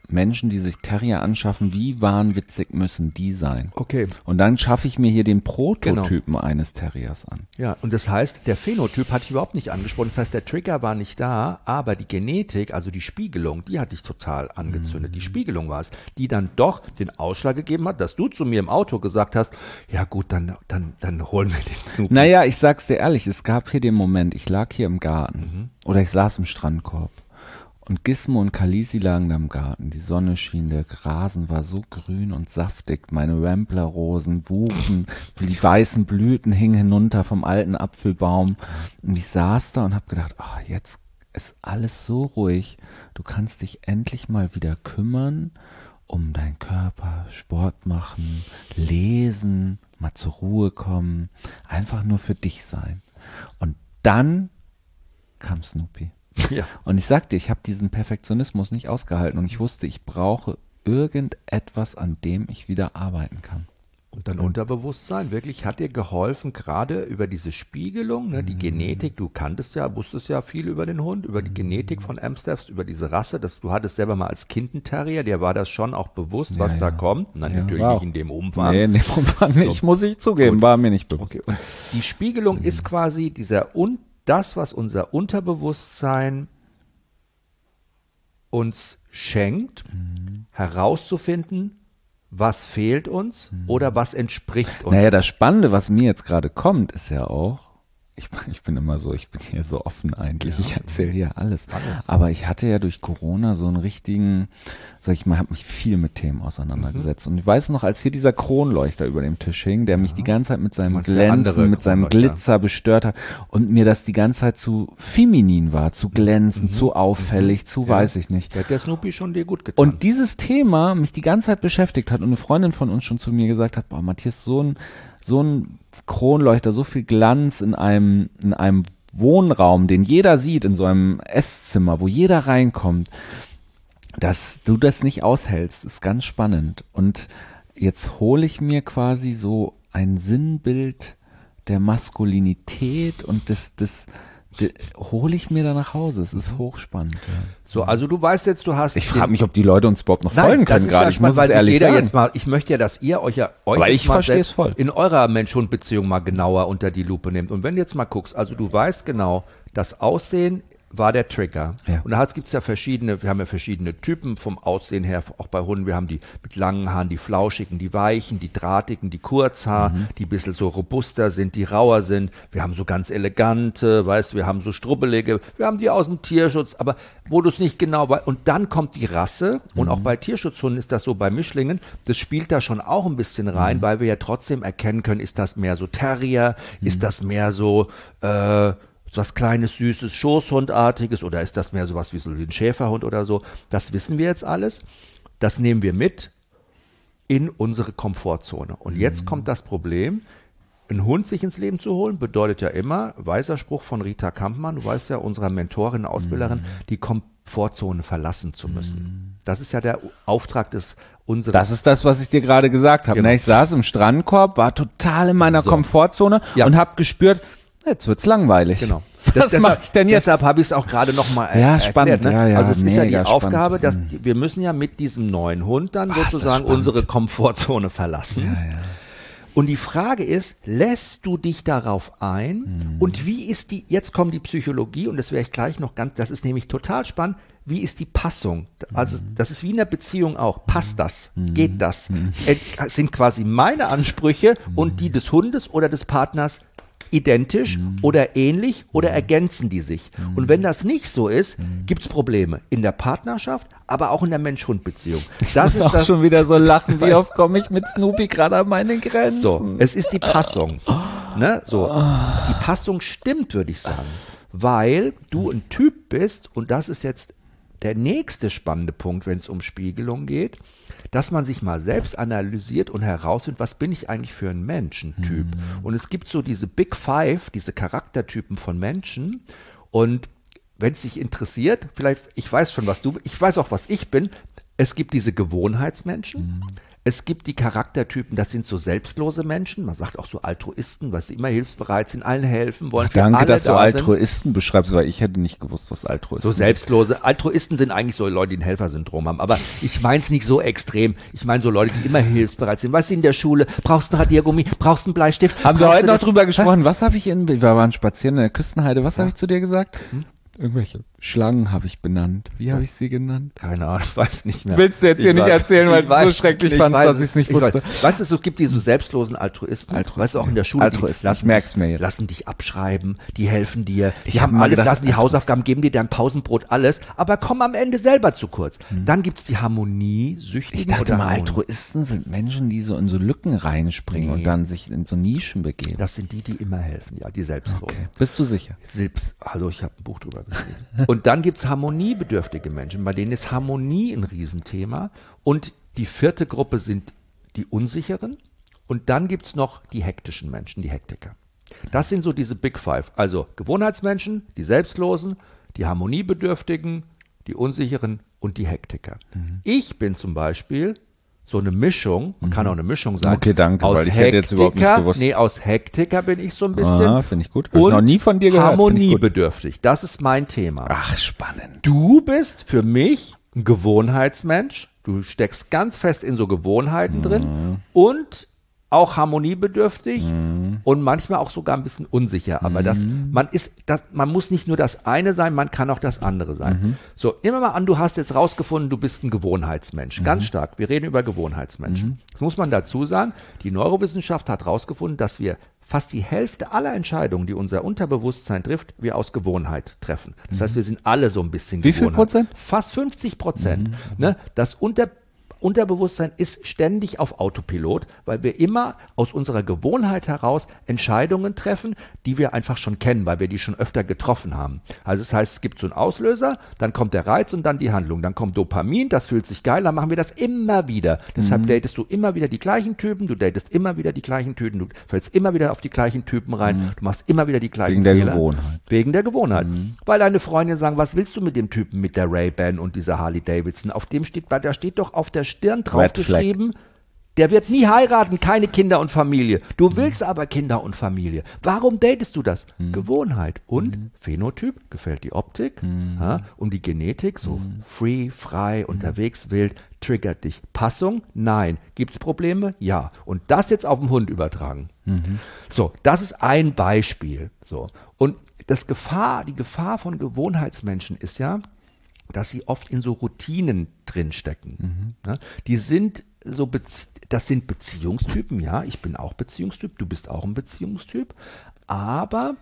Menschen, die sich Terrier anschaffen, wie wahnwitzig müssen die sein? Okay. Und dann schaffe ich mir hier den Prototypen genau. eines Terriers an. Ja, und das heißt, der Phänotyp hatte ich überhaupt nicht angesprochen. Das heißt, der Trigger war nicht da, aber die Genetik, also die Spiegelung, die hatte ich total angezündet. Mhm. Die Spiegelung war es, die dann doch den Ausschlag gegeben hat, dass du zu mir im Auto gesagt hast, ja gut, dann, dann, dann holen wir den Snoopy. Naja, ich sag's dir ehrlich, es gab hier den Moment, ich lag hier im Garten mhm. oder ich saß im Strandkorb. Und Gizmo und Khaleesi lagen da im Garten. Die Sonne schien, der Rasen war so grün und saftig. Meine Ramblerrosen wuchten, die weißen Blüten hingen hinunter vom alten Apfelbaum. Und ich saß da und habe gedacht, ach, jetzt ist alles so ruhig. Du kannst dich endlich mal wieder kümmern um deinen Körper, Sport machen, lesen, mal zur Ruhe kommen, einfach nur für dich sein. Und dann kam Snoopy. Ja. Und ich sagte, ich habe diesen Perfektionismus nicht ausgehalten und ich wusste, ich brauche irgendetwas, an dem ich wieder arbeiten kann. Und dein Unterbewusstsein wirklich hat dir geholfen, gerade über diese Spiegelung, ne, die mhm. Genetik, du kanntest ja, wusstest ja viel über den Hund, über die Genetik von Amstaffs, über diese Rasse, das, du hattest selber mal als Kind einen Terrier, dir war das schon auch bewusst, was ja, da ja. kommt. Nein, ja, natürlich nicht in dem Umfang. Nee, in dem Umfang nicht, so. muss ich zugeben, Gut. war mir nicht bewusst. Okay. Und die Spiegelung mhm. ist quasi dieser Un das, was unser Unterbewusstsein uns schenkt, mhm. herauszufinden, was fehlt uns mhm. oder was entspricht uns. Naja, das Spannende, was mir jetzt gerade kommt, ist ja auch, ich, ich bin immer so, ich bin hier so offen eigentlich, ja. ich erzähle hier alles. alles. Aber ich hatte ja durch Corona so einen richtigen, sag ich mal, habe mich viel mit Themen auseinandergesetzt. Mhm. Und ich weiß noch, als hier dieser Kronleuchter über dem Tisch hing, der ja. mich die ganze Zeit mit seinem Glänzen, mit seinem Glitzer bestört hat und mir das die ganze Zeit zu feminin war, zu glänzen, mhm. zu auffällig, mhm. zu ja. weiß ich nicht. Da hat der Snoopy schon dir gut getan. Und dieses Thema mich die ganze Zeit beschäftigt hat und eine Freundin von uns schon zu mir gesagt hat, boah, Matthias, so ein, so ein Kronleuchter, so viel Glanz in einem, in einem Wohnraum, den jeder sieht, in so einem Esszimmer, wo jeder reinkommt, dass du das nicht aushältst, ist ganz spannend. Und jetzt hole ich mir quasi so ein Sinnbild der Maskulinität und des, des, des hole ich mir da nach Hause. Es ist hochspannend. Ja. So, also du weißt jetzt, du hast. Ich frage mich, ob die Leute uns überhaupt noch Nein, folgen können gerade. Ja ich muss es ehrlich jeder sagen. Jetzt mal, ich möchte ja, dass ihr euch ja euch Aber ich verstehe es voll. in eurer Mensch-Hund-Beziehung mal genauer unter die Lupe nehmt. Und wenn du jetzt mal guckst, also du weißt genau, das Aussehen war der Trigger. Ja. Und da gibt es ja verschiedene, wir haben ja verschiedene Typen vom Aussehen her, auch bei Hunden. Wir haben die mit langen Haaren, die flauschigen, die weichen, die drahtigen, die Kurzhaar, mhm. die ein bisschen so robuster sind, die rauer sind. Wir haben so ganz elegante, weißt du, wir haben so strubbelige, wir haben die aus dem Tierschutz, aber wo du es nicht genau weißt. Und dann kommt die Rasse mhm. und auch bei Tierschutzhunden ist das so, bei Mischlingen, das spielt da schon auch ein bisschen rein, mhm. weil wir ja trotzdem erkennen können, ist das mehr so Terrier, mhm. ist das mehr so, äh, was Kleines, Süßes, Schoßhundartiges oder ist das mehr sowas wie so ein Schäferhund oder so? Das wissen wir jetzt alles. Das nehmen wir mit in unsere Komfortzone. Und jetzt mhm. kommt das Problem, einen Hund sich ins Leben zu holen, bedeutet ja immer, weiser Spruch von Rita Kampmann, du weißt ja, unserer Mentorin, Ausbilderin, mhm. die Komfortzone verlassen zu müssen. Mhm. Das ist ja der Auftrag des unseres. Das ist das, was ich dir gerade gesagt habe. Genau. Ich saß im Strandkorb, war total in meiner so. Komfortzone ja. und habe gespürt, jetzt wird's langweilig. Genau. Das, das mache ich denn jetzt? Deshalb habe ich es auch gerade nochmal er- ja, erklärt. Spannend, ne? ja, ja, also es ist ja die spannend. Aufgabe, dass wir müssen ja mit diesem neuen Hund dann Ach, sozusagen unsere Komfortzone verlassen. Ja, ja. Und die Frage ist, lässt du dich darauf ein? Mhm. Und wie ist die, jetzt kommt die Psychologie und das werde ich gleich noch ganz, das ist nämlich total spannend, wie ist die Passung? Also das ist wie in der Beziehung auch. Passt das? Mhm. Geht das? Mhm. Es sind quasi meine Ansprüche mhm. und die des Hundes oder des Partners identisch mhm. oder ähnlich oder ergänzen die sich. Mhm. Und wenn das nicht so ist, mhm. gibt es Probleme in der Partnerschaft, aber auch in der Mensch-Hund-Beziehung. Das ich muss ist auch das schon wieder so lachen, wie oft komme ich mit Snoopy gerade an meine Grenzen. So, es ist die Passung. Ne? So, die Passung stimmt, würde ich sagen, weil du ein Typ bist und das ist jetzt der nächste spannende Punkt, wenn es um Spiegelung geht, dass man sich mal selbst analysiert und herausfindet, was bin ich eigentlich für ein Menschentyp. Mhm. Und es gibt so diese Big Five, diese Charaktertypen von Menschen. Und wenn es dich interessiert, vielleicht, ich weiß schon, was du, ich weiß auch, was ich bin. Es gibt diese Gewohnheitsmenschen. Mhm. Es gibt die Charaktertypen, das sind so selbstlose Menschen, man sagt auch so Altruisten, weil sie immer hilfsbereit sind, allen helfen wollen. Ach, danke, alle dass du da Altruisten sind. beschreibst, weil ich hätte nicht gewusst, was Altruisten So selbstlose. Altruisten sind eigentlich so Leute, die ein Helfersyndrom haben. Aber ich meine es nicht so extrem. Ich meine so Leute, die immer hilfsbereit sind. Weißt du, in der Schule, brauchst du ein Radiergummi, brauchst du einen Bleistift. Haben wir brauchst heute du noch das- drüber gesprochen? Was habe ich in, wir waren spazieren in der Küstenheide, was habe ich zu dir gesagt? Hm? Irgendwelche Schlangen habe ich benannt. Wie habe ich sie genannt? Keine Ahnung, ich weiß nicht mehr. Willst du jetzt hier Ich nicht weiß- erzählen, weil ich du es so weiß- schrecklich ich fandst, weiß dass ich es nicht ich wusste? Weiß. Weißt du, es gibt diese selbstlosen Altruisten, Altruisten, weißt du, auch in der Schule, Altruisten, die lassen, ich merk's mir jetzt. lassen dich abschreiben, die helfen dir, die Ich hab haben mal alles, gedacht, lassen die Altruisten. Hausaufgaben, geben dir dein Pausenbrot, alles, aber kommen am Ende selber zu kurz. Dann gibt's die Harmoniesüchtigen. Ich dachte oder mal, Harmonie- Altruisten sind Menschen, die so in so Lücken reinspringen Nee. und dann sich in so Nischen begeben. Das sind die, die immer helfen, ja, die selbstlosen. Okay. Bist du sicher? Selbst, hallo, ich habe ein Buch drüber geschrieben. Und dann gibt's harmoniebedürftige Menschen, bei denen ist Harmonie ein Riesenthema. Und die vierte Gruppe sind die Unsicheren. Und dann gibt's noch die hektischen Menschen, die Hektiker. Das sind so diese Big Five. Also Gewohnheitsmenschen, die Selbstlosen, die Harmoniebedürftigen, die Unsicheren und die Hektiker. Ich bin zum Beispiel so eine Mischung, man kann auch eine Mischung sein. Okay, danke, aus weil ich hätte jetzt überhaupt nicht Hektiker- gewusst. Nee, aus Hektiker bin ich so ein bisschen. Ah, finde ich gut. Hab ich Und noch nie von dir gehört. Finde ich gut. harmoniebedürftig. Das ist mein Thema. Ach, spannend. Du bist für mich ein Gewohnheitsmensch. Du steckst ganz fest in so Gewohnheiten drin und auch harmoniebedürftig und manchmal auch sogar ein bisschen unsicher. Aber das, man ist, das, man muss nicht nur das eine sein, man kann auch das andere sein. So, nehmen wir mal an, du hast jetzt rausgefunden, du bist ein Gewohnheitsmensch. Ganz stark. Wir reden über Gewohnheitsmenschen. Das muss man dazu sagen. Die Neurowissenschaft hat rausgefunden, dass wir fast die Hälfte aller Entscheidungen, die unser Unterbewusstsein trifft, wir aus Gewohnheit treffen. Das heißt, wir sind alle so ein bisschen Wie viel Gewohnheit. Prozent? Fast fünfzig Prozent. Ne? Das Unter Unterbewusstsein ist ständig auf Autopilot, weil wir immer aus unserer Gewohnheit heraus Entscheidungen treffen, die wir einfach schon kennen, weil wir die schon öfter getroffen haben. Also das heißt, es gibt so einen Auslöser, dann kommt der Reiz und dann die Handlung. Dann kommt Dopamin, das fühlt sich geil, dann machen wir das immer wieder. Deshalb datest du immer wieder die gleichen Typen, du datest immer wieder die gleichen Typen, du fällst immer wieder auf die gleichen Typen rein, du machst immer wieder die gleichen Wegen der Fehler. Gewohnheit. Wegen der Gewohnheit. Weil deine Freundin sagen, was willst du mit dem Typen mit der Ray-Ban und dieser Harley Davidson? Auf dem steht, da steht doch auf der Stirn draufgeschrieben, der wird nie heiraten, keine Kinder und Familie. Du willst aber Kinder und Familie. Warum datest du das? Gewohnheit. Und Phänotyp, gefällt die Optik ja, und die Genetik, so free, frei, unterwegs, wild, triggert dich. Passung? Nein. Gibt's Probleme? Ja. Und das jetzt auf den Hund übertragen. So, das ist ein Beispiel. So. Und das Gefahr, die Gefahr von Gewohnheitsmenschen ist ja, dass sie oft in so Routinen drinstecken. Ja, die sind so, Bezie- das sind Beziehungstypen, ja, ich bin auch Beziehungstyp, du bist auch ein Beziehungstyp, aber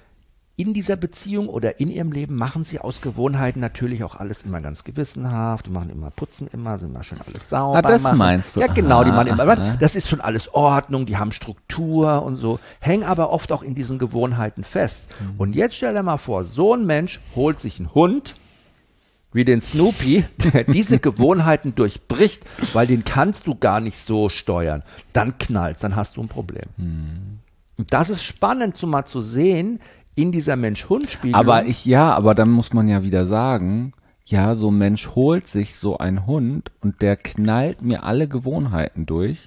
in dieser Beziehung oder in ihrem Leben machen sie aus Gewohnheiten natürlich auch alles immer ganz gewissenhaft, die machen immer, putzen immer, sind immer schön alles sauber. Ah, das machen. meinst du? Ja, genau, die Aha, machen immer, aha. das ist schon alles Ordnung, die haben Struktur und so, hängen aber oft auch in diesen Gewohnheiten fest. Und jetzt stell dir mal vor, so ein Mensch holt sich einen Hund, wie den Snoopy, der diese Gewohnheiten durchbricht, weil den kannst du gar nicht so steuern. Dann knallst, dann hast du ein Problem. Und das ist spannend, zu mal zu sehen, in dieser Mensch-Hund-Spiegelung. Aber ich, ja, aber dann muss man ja wieder sagen, ja, so ein Mensch holt sich so einen Hund und der knallt mir alle Gewohnheiten durch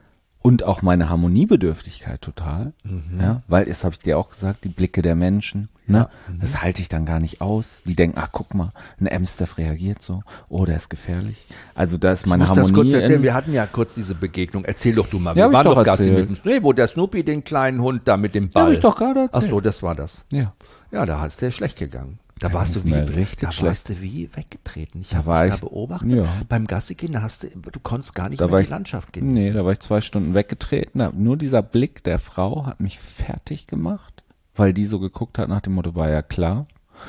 und auch meine Harmoniebedürftigkeit total, ja, weil, das habe ich dir auch gesagt, die Blicke der Menschen, ne, das halte ich dann gar nicht aus. Die denken, ach, guck mal, ein Amstaff reagiert so, oh, der ist gefährlich. Also da ist meine Ich muss das Harmonie. kurz erzählen, in- wir hatten ja kurz diese Begegnung. Erzähl doch du mal, Ja, wir hab ich waren doch doch Gassi erzählt. mit dem, nee, wo der Snoopy den kleinen Hund da mit dem Ball. hab ich doch gerade erzählt. Ach so, das war das. ja. Ja, da hat's dir schlecht gegangen. Da Ja, warst das du ist wie, mir richtig da schlecht. warst du wie weggetreten. Ich Da habe war dich ich- da beobachtet. ja. Beim Gassi-Gehen, da hast du, du konntest gar nicht Da mehr war die ich, Landschaft genießen. nee, da war ich zwei Stunden weggetreten. hab- Nur dieser Blick der Frau hat mich fertig gemacht, weil die so geguckt hat nach dem Motto, war ja klar.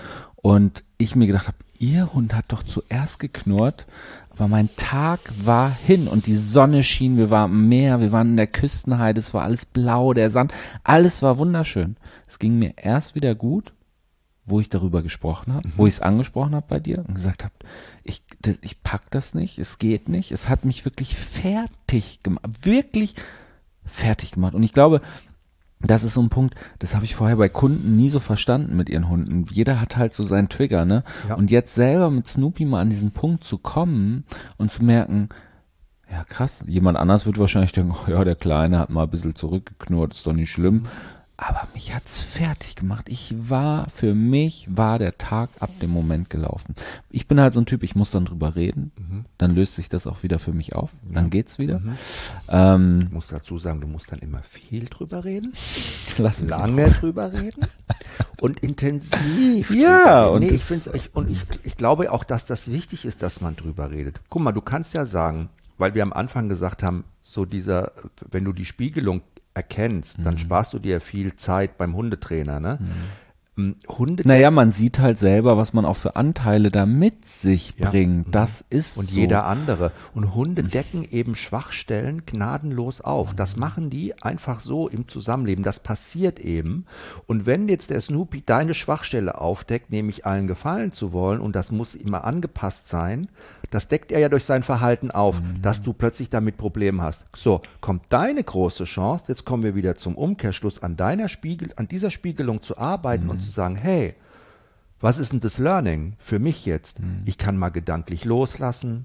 Und ich mir gedacht habe, ihr Hund hat doch zuerst geknurrt, aber mein Tag war hin und die Sonne schien, wir waren am Meer, wir waren in der Küstenheide, es war alles blau, der Sand, alles war wunderschön. Es ging mir erst wieder gut, wo ich darüber gesprochen habe, wo ich es angesprochen habe bei dir und gesagt habe, ich, das, ich pack das nicht, es geht nicht. Es hat mich wirklich fertig gemacht, wirklich fertig gemacht. Und ich glaube, das ist so ein Punkt, das habe ich vorher bei Kunden nie so verstanden mit ihren Hunden. Jeder hat halt so seinen Trigger, ne? Ja. Und jetzt selber mit Snoopy mal an diesen Punkt zu kommen und zu merken, Ja, krass. Jemand anders wird wahrscheinlich denken, oh ja, der Kleine hat mal ein bisschen zurückgeknurrt, ist doch nicht schlimm. Aber mich hat's fertig gemacht. Ich war, für mich war der Tag ab dem Moment gelaufen. Ich bin halt so ein Typ, ich muss dann drüber reden. Mhm. Dann löst sich das auch wieder für mich auf. Ja. Dann geht's wieder. Mhm. Ähm, Ich muss dazu sagen, du musst dann immer viel drüber reden, lass mich lange drüber reden und intensiv Ja, drüber und reden. Nee, das- ich, find's, ich, und ich, ich glaube auch, dass das wichtig ist, dass man drüber redet. Guck mal, du kannst ja sagen, weil wir am Anfang gesagt haben, so dieser, wenn du die Spiegelung erkennst, dann sparst du dir viel Zeit beim Hundetrainer, ne? Mhm. Hunde Naja, man sieht halt selber, was man auch für Anteile da mit sich Ja. bringt. Das ist und so. jeder andere. Und Hunde decken eben Schwachstellen gnadenlos auf. Das machen die einfach so im Zusammenleben. Das passiert eben. Und wenn jetzt der Snoopy deine Schwachstelle aufdeckt, nämlich allen gefallen zu wollen, und das muss immer angepasst sein, das deckt er ja durch sein Verhalten auf, Mhm. dass du plötzlich damit Probleme hast. So, kommt deine große Chance, jetzt kommen wir wieder zum Umkehrschluss, an deiner Spiegel, an dieser Spiegelung zu arbeiten Mhm. und zu sagen, hey, was ist denn das Learning für mich jetzt? Mhm. Ich kann mal gedanklich loslassen.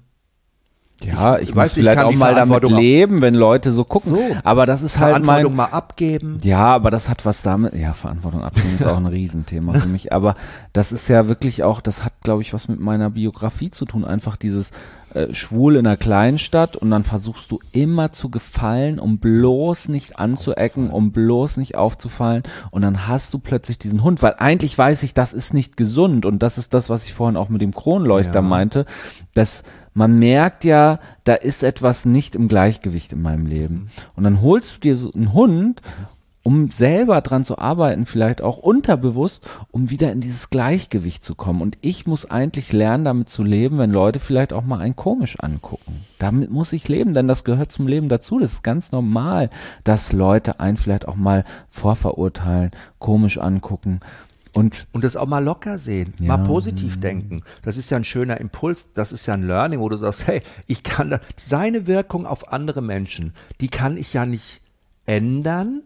Ja, Ich ich, weiß, muss ich vielleicht kann auch die mal damit Verantwortung auch- leben, wenn Leute so gucken. So. Aber das ist halt Verantwortung mein... mal abgeben. Ja, aber das hat was damit, ja, Verantwortung abgeben ist auch ein Riesenthema für mich, aber das ist ja wirklich auch, das hat, glaube ich, was mit meiner Biografie zu tun, einfach dieses äh, schwul in einer Kleinstadt und dann versuchst du immer zu gefallen, um bloß nicht anzuecken, um bloß nicht aufzufallen und dann hast du plötzlich diesen Hund, weil eigentlich weiß ich, das ist nicht gesund und das ist das, was ich vorhin auch mit dem Kronleuchter Ja. meinte, dass man merkt ja, da ist etwas nicht im Gleichgewicht in meinem Leben. Und dann holst du dir so einen Hund, um selber dran zu arbeiten, vielleicht auch unterbewusst, um wieder in dieses Gleichgewicht zu kommen. Und ich muss eigentlich lernen, damit zu leben, wenn Leute vielleicht auch mal einen komisch angucken. Damit muss ich leben, denn das gehört zum Leben dazu. Das ist ganz normal, dass Leute einen vielleicht auch mal vorverurteilen, komisch angucken. Und Und das auch mal locker sehen, Ja. mal positiv denken. Das ist ja ein schöner Impuls, das ist ja ein Learning, wo du sagst, hey, ich kann da, seine Wirkung auf andere Menschen, die kann ich ja nicht ändern,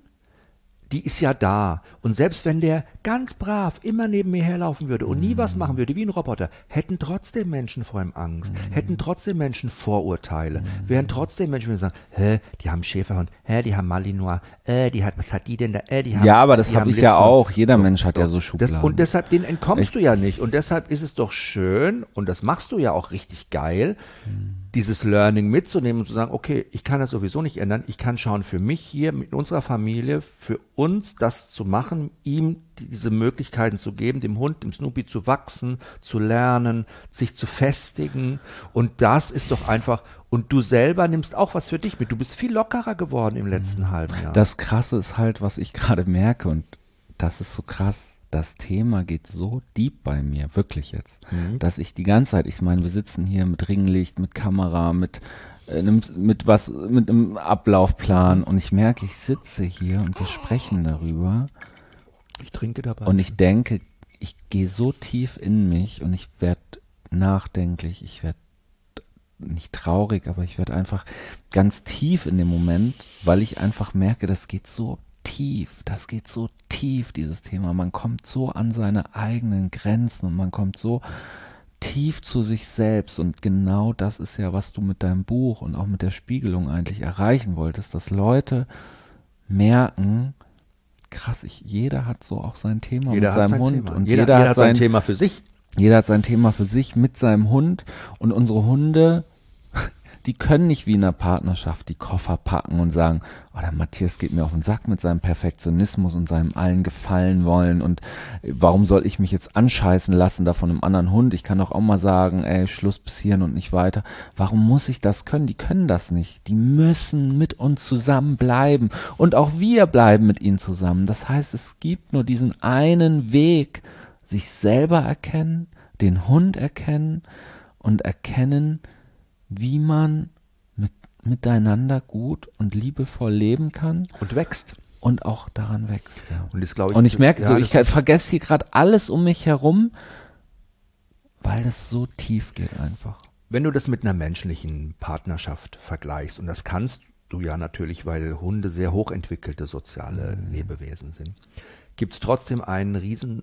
die ist ja da. Und selbst wenn der ganz brav immer neben mir herlaufen würde und nie was machen würde, wie ein Roboter, hätten trotzdem Menschen vor ihm Angst, hätten trotzdem Menschen Vorurteile, wären trotzdem Menschen, die sagen, hä, die haben Schäferhund, hä, die haben Malinois, äh, die hat, was hat die denn da, äh, die haben, ja, aber das die habe haben ich ja Listen. auch. Jeder Mensch hat ja so Das, Schubladen. und deshalb, den entkommst du ja nicht. Und deshalb ist es doch schön, und das machst du ja auch richtig geil, dieses Learning mitzunehmen und zu sagen, okay, ich kann das sowieso nicht ändern. Ich kann schauen, für mich hier mit unserer Familie, für uns das zu machen, ihm diese Möglichkeiten zu geben, dem Hund, dem Snoopy zu wachsen, zu lernen, sich zu festigen. Und das ist doch einfach, und du selber nimmst auch was für dich mit. Du bist viel lockerer geworden im letzten halben Jahr. Das Krasse ist halt, was ich gerade merke und das ist so krass, das Thema geht so deep bei mir, wirklich jetzt, Mhm. dass ich die ganze Zeit, ich meine, wir sitzen hier mit Ringlicht, mit Kamera, mit, äh, einem, mit was, mit einem Ablaufplan und ich merke, ich sitze hier und wir sprechen darüber Ich trinke dabei. und ich denke, ich gehe so tief in mich und ich werde nachdenklich, ich werde nicht traurig, aber ich werde einfach ganz tief in dem Moment, weil ich einfach merke, das geht so tief, das geht so tief, dieses Thema. Man kommt so an seine eigenen Grenzen und man kommt so tief zu sich selbst und genau das ist ja, was du mit deinem Buch und auch mit der Spiegelung eigentlich erreichen wolltest, dass Leute merken, krass, ich, jeder hat so auch sein Thema jeder mit hat seinem sein Hund Thema. und jeder, jeder, jeder hat sein, Thema für sich. jeder hat sein Thema für sich mit seinem Hund und unsere Hunde, die können nicht wie in einer Partnerschaft die Koffer packen und sagen, oh, der Matthias geht mir auf den Sack mit seinem Perfektionismus und seinem allen gefallen wollen und warum soll ich mich jetzt anscheißen lassen da von einem anderen Hund? Ich kann doch auch mal sagen, ey, Schluss bis hierhin und nicht weiter. Warum muss ich das können? Die können das nicht. Die müssen mit uns zusammen bleiben und auch wir bleiben mit ihnen zusammen. Das heißt, es gibt nur diesen einen Weg, sich selber erkennen, den Hund erkennen und erkennen, wie man mit, miteinander gut und liebevoll leben kann Und wächst. und auch daran wächst. Ja. Und das glaube ich. Und ich merke ja, so, das ich kann, vergesse hier gerade alles um mich herum, weil das so tief geht einfach. Wenn du das mit einer menschlichen Partnerschaft vergleichst, und das kannst du ja natürlich, weil Hunde sehr hochentwickelte soziale Lebewesen sind, gibt es trotzdem einen riesen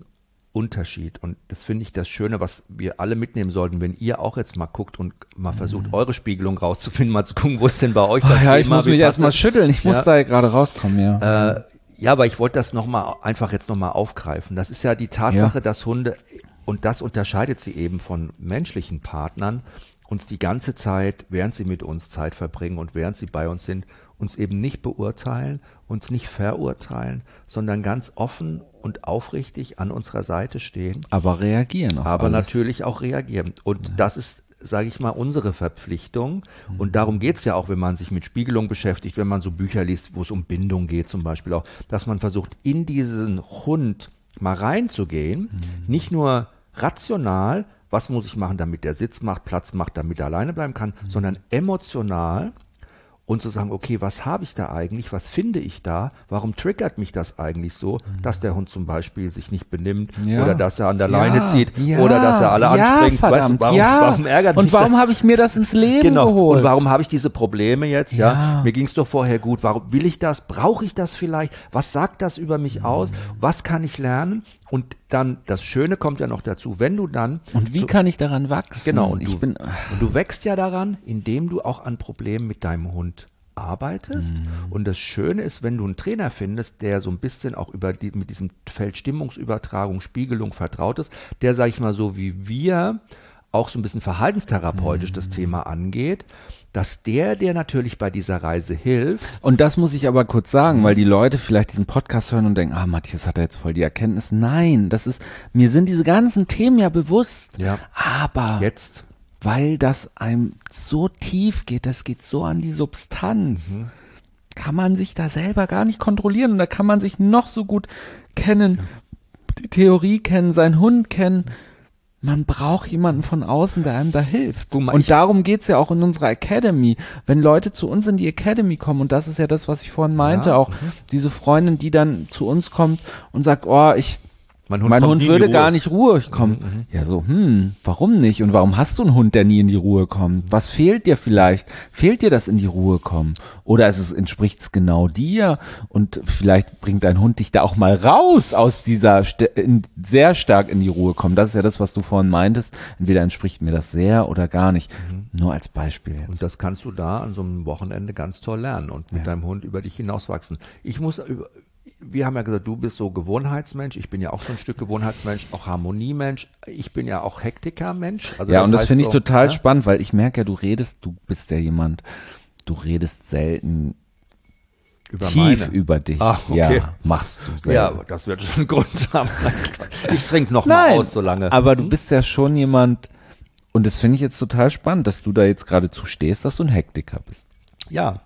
Unterschied. Und das finde ich das Schöne, was wir alle mitnehmen sollten, wenn ihr auch jetzt mal guckt und mal versucht, mhm. eure Spiegelung rauszufinden, mal zu gucken, wo ist denn bei euch das oh, ja, Thema. ich muss mich erstmal schütteln, ich ja. muss da gerade rauskommen, ja. Äh, ja, aber ich wollte das nochmal, einfach jetzt nochmal aufgreifen. Das ist ja die Tatsache, ja. dass Hunde, und das unterscheidet sie eben von menschlichen Partnern, uns die ganze Zeit, während sie mit uns Zeit verbringen und während sie bei uns sind, uns eben nicht beurteilen, uns nicht verurteilen, sondern ganz offen und aufrichtig an unserer Seite stehen. Aber reagieren auf Aber alles. natürlich auch reagieren. Und ja. das ist, sage ich mal, unsere Verpflichtung. Mhm. Und darum geht's ja auch, wenn man sich mit Spiegelung beschäftigt, wenn man so Bücher liest, wo es um Bindung geht zum Beispiel auch, dass man versucht, in diesen Hund mal reinzugehen, mhm. nicht nur rational, was muss ich machen, damit der Sitz macht, Platz macht, damit er alleine bleiben kann, mhm. sondern emotional und zu sagen, okay, was habe ich da eigentlich, was finde ich da, warum triggert mich das eigentlich so, mhm. dass der Hund zum Beispiel sich nicht benimmt ja. oder dass er an der Leine ja. zieht ja. oder dass er alle ja, anspringt. Verdammt. Weißt du, warum, ja. warum ärgert mich Und warum habe ich mir das ins Leben genau. geholt? Und warum habe ich diese Probleme jetzt? Ja, ja. Mir ging es doch vorher gut. Warum will ich das? Brauche ich das vielleicht? Was sagt das über mich mhm. aus? Was kann ich lernen? Und dann, das Schöne kommt ja noch dazu, wenn du dann... Und wie so, kann ich daran wachsen? Genau, und, ich du, bin, und du wächst ja daran, indem du auch an Problemen mit deinem Hund arbeitest. Mhm. Und das Schöne ist, wenn du einen Trainer findest, der so ein bisschen auch über die, mit diesem Feld Stimmungsübertragung, Spiegelung vertraut ist, der, sag ich mal, so wie wir auch so ein bisschen verhaltenstherapeutisch mhm. das Thema angeht, dass der dir natürlich bei dieser Reise hilft. Und das muss ich aber kurz sagen, mhm. weil die Leute vielleicht diesen Podcast hören und denken, ah, Matthias hat da jetzt voll die Erkenntnis. Nein, das ist, mir sind diese ganzen Themen ja bewusst. Ja. Aber jetzt, weil das einem so tief geht, das geht so an die Substanz, mhm. kann man sich da selber gar nicht kontrollieren und da kann man sich noch so gut kennen, die Theorie kennen, seinen Hund kennen. Man braucht jemanden von außen, der einem da hilft. Mal, und darum geht's ja auch in unserer Academy. Wenn Leute zu uns in die Academy kommen, und das ist ja das, was ich vorhin meinte, ja, auch mhm. diese Freundin, die dann zu uns kommt und sagt, oh, ich Mein Hund, mein Hund würde gar nicht ruhig kommen. Mhm, mhm. Ja, so, hm, warum nicht? Und warum hast du einen Hund, der nie in die Ruhe kommt? Was fehlt dir vielleicht? Fehlt dir das in die Ruhe kommen? Oder ist es, entspricht es genau dir? Und vielleicht bringt dein Hund dich da auch mal raus aus dieser, in, sehr stark in die Ruhe kommen. Das ist ja das, was du vorhin meintest. Entweder entspricht mir das sehr oder gar nicht. Mhm. Nur als Beispiel jetzt. Und das kannst du da an so einem Wochenende ganz toll lernen und mit ja. deinem Hund über dich hinauswachsen. Ich muss über Wir haben ja gesagt, du bist so Gewohnheitsmensch, ich bin ja auch so ein Stück Gewohnheitsmensch, auch Harmoniemensch, ich bin ja auch Hektikermensch. Also ja, das und das heißt finde ich so, total ja? spannend, weil ich merke ja, du redest, du bist ja jemand, du redest selten über tief meine. über dich. Ach, okay. Ja, machst du selten. Ja, das wird schon einen Grund haben. Ich trinke noch mal aus, so lange. Aber du bist ja schon jemand, und das finde ich jetzt total spannend, dass du da jetzt gerade zustehst, dass du ein Hektiker bist. Ja.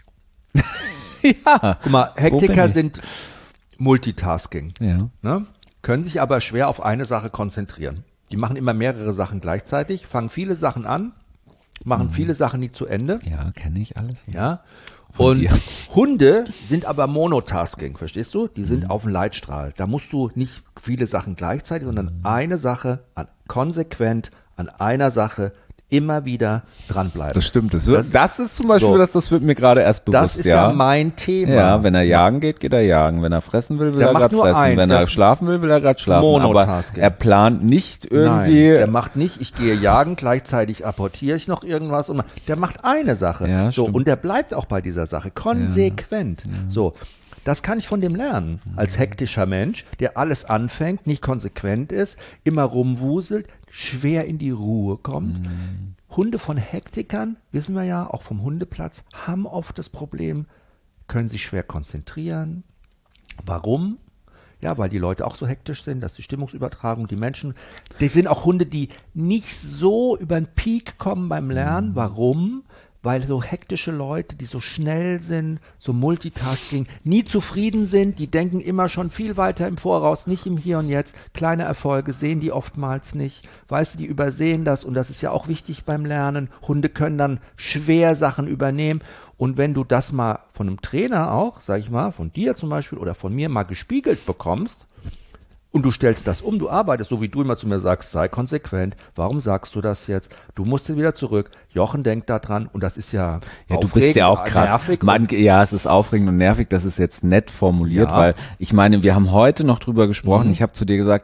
Ja. Guck mal, Hektiker sind Multitasking. Ja. Ne? Können sich aber schwer auf eine Sache konzentrieren. Die machen immer mehrere Sachen gleichzeitig, fangen viele Sachen an, machen mhm. viele Sachen nie zu Ende. Ja, kenne ich alles. Ja. Von Und dir. Hunde sind aber Monotasking, verstehst du? Die sind Mhm. auf dem Leitstrahl. Da musst du nicht viele Sachen gleichzeitig, sondern mhm. eine Sache an, konsequent an einer Sache immer wieder dranbleiben. Das stimmt. Das, wird, Das- das ist zum Beispiel, so. das, das wird mir gerade erst bewusst. Das ist ja, mein Thema. Ja, wenn er jagen geht, geht er jagen. Wenn er fressen will, will Der er macht gerade nur fressen. eins, Wenn er das- schlafen will, will er gerade schlafen. Monotasking. Aber er plant nicht irgendwie. Nein, der macht nicht, ich gehe jagen, gleichzeitig apportiere ich noch irgendwas. Und der macht eine Sache. Ja, so, stimmt. und der bleibt auch bei dieser Sache. Konsequent. So. Das kann ich von dem lernen. Als hektischer Mensch, der alles anfängt, nicht konsequent ist, immer rumwuselt, schwer in die Ruhe kommt. Hunde von Hektikern, wissen wir ja, auch vom Hundeplatz, haben oft das Problem, können sich schwer konzentrieren. Warum? Ja, weil die Leute auch so hektisch sind, dass die Stimmungsübertragung, die Menschen, die sind auch Hunde, die nicht so über den Peak kommen beim Lernen. Warum? Weil so hektische Leute, die so schnell sind, so Multitasking, nie zufrieden sind, die denken immer schon viel weiter im Voraus, nicht im Hier und Jetzt. Kleine Erfolge sehen die oftmals nicht. Weißt du, die übersehen das und das ist ja auch wichtig beim Lernen. Hunde können dann schwer Sachen übernehmen. Und wenn du das mal von einem Trainer auch, sag ich mal, von dir zum Beispiel oder von mir mal gespiegelt bekommst, und du stellst das um, du arbeitest, so wie du immer zu mir sagst, sei konsequent. Warum sagst du das jetzt? Du musst jetzt wieder zurück. Jochen denkt da dran und das ist ja Ja, du bist ja auch krass. nervig. Man, ja, es ist aufregend und nervig, das ist jetzt nett formuliert, Ja. weil ich meine, wir haben heute noch drüber gesprochen. Mhm. Ich habe zu dir gesagt,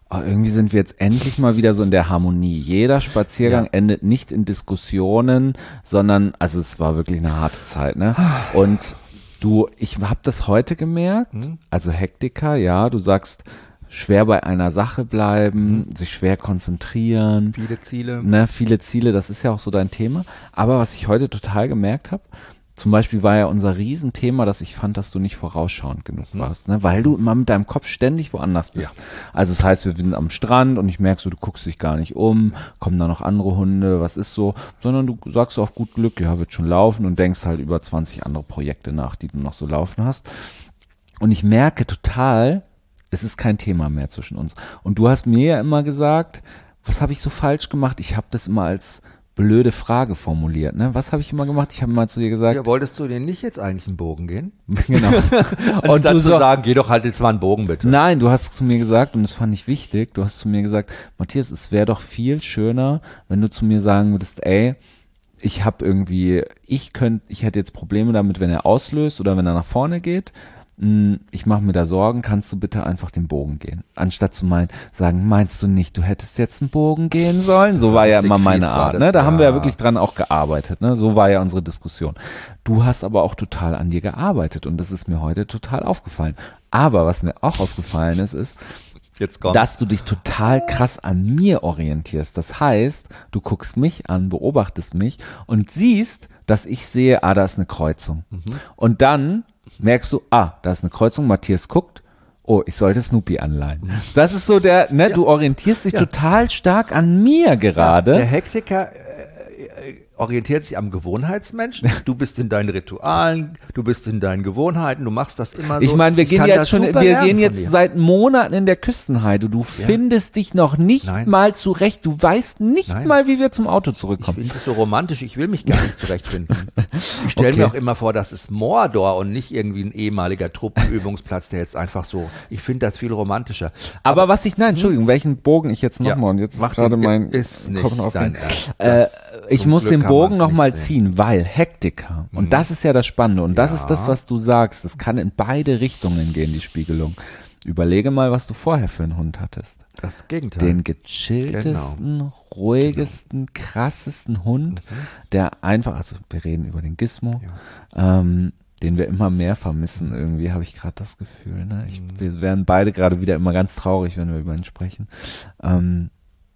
oh, irgendwie sind wir jetzt endlich mal wieder so in der Harmonie. Jeder Spaziergang Ja. endet nicht in Diskussionen, sondern, also es war wirklich eine harte Zeit, ne? Und du, ich habe das heute gemerkt, Mhm. also Hektiker, ja, du sagst, schwer bei einer Sache bleiben, sich schwer konzentrieren, Viele Ziele. ne, viele Ziele, das ist ja auch so dein Thema. Aber was ich heute total gemerkt habe, zum Beispiel war ja unser Riesenthema, dass ich fand, dass du nicht vorausschauend genug warst, ne, weil du immer mit deinem Kopf ständig woanders bist. Ja. Also das heißt, wir sind am Strand und ich merke so, du guckst dich gar nicht um, kommen da noch andere Hunde, was ist so, sondern du sagst so auf gut Glück, ja, wird schon laufen und denkst halt über zwanzig andere Projekte nach, die du noch so laufen hast. Und ich merke total, es ist kein Thema mehr zwischen uns. Und du hast mir ja immer gesagt, was habe ich so falsch gemacht? Ich habe das immer als blöde Frage formuliert, ne? Was habe ich immer gemacht? Ich habe mal zu dir gesagt, Ja, wolltest du denn nicht jetzt eigentlich einen Bogen gehen? genau. Und du dann zu so- sagen, geh doch halt jetzt mal einen Bogen bitte. Nein, du hast zu mir gesagt, und das fand ich wichtig, du hast zu mir gesagt, Matthias, es wäre doch viel schöner, wenn du zu mir sagen würdest, ey, ich habe irgendwie, ich könnte, ich hätte jetzt Probleme damit, wenn er auslöst oder wenn er nach vorne geht. Hm, Ich mache mir da Sorgen, kannst du bitte einfach den Bogen gehen? Anstatt zu meinen, sagen, meinst du nicht, du hättest jetzt einen Bogen gehen sollen? So So war ja richtig immer meine fies war Art, das, ne? Da haben wir ja ja. wirklich dran auch gearbeitet, ne? So war ja unsere Diskussion. Du hast aber auch total an dir gearbeitet und das ist mir heute total aufgefallen. Aber was mir auch aufgefallen ist, ist, Jetzt kommt. dass du dich total krass an mir orientierst. Das heißt, du guckst mich an, beobachtest mich und siehst, dass ich sehe, ah, da ist eine Kreuzung. Und dann merkst du, ah, da ist eine Kreuzung, Matthias guckt, oh, ich sollte Snoopy anleihen. Das ist so der, ne, du orientierst dich Ja. total stark an mir gerade. Der Hektiker äh, äh, orientiert sich am Gewohnheitsmenschen. Du bist in deinen Ritualen, du bist in deinen Gewohnheiten, du machst das immer so. Ich meine, wir gehen kann jetzt das schon, super wir lernen gehen von jetzt dir. seit Monaten in der Küstenheide. Du findest dich noch nicht Nein. mal zurecht. Du weißt nicht Nein. mal, wie wir zum Auto Ich zurückkommen. finde es so romantisch, ich will mich gar nicht zurechtfinden. Ich stelle Okay. mir auch immer vor, das ist Mordor und nicht irgendwie ein ehemaliger Truppenübungsplatz, der jetzt einfach so, ich finde das viel romantischer. Aber, was ich, nein, Entschuldigung, welchen Bogen ich jetzt Ja, nochmal, und jetzt mach ist gerade den- mein ist nicht Kopf noch dein aufgegangen. Ernst. Äh, Das- ich zum muss Glück den kann Bogen man's nochmal nicht sehen. ziehen, weil Hektiker, und das ist ja das Spannende, und das Ja. ist das, was du sagst, das kann in beide Richtungen gehen, die Spiegelung. Überlege mal, was du vorher für einen Hund hattest. Das Gegenteil. Den gechilltesten, Genau. ruhigsten, krassesten Hund, der einfach, also wir reden über den Gizmo, ähm, den wir immer mehr vermissen irgendwie, habe ich gerade das Gefühl. Ne? Ich, wir werden beide gerade wieder immer ganz traurig, wenn wir über ihn sprechen. Ähm,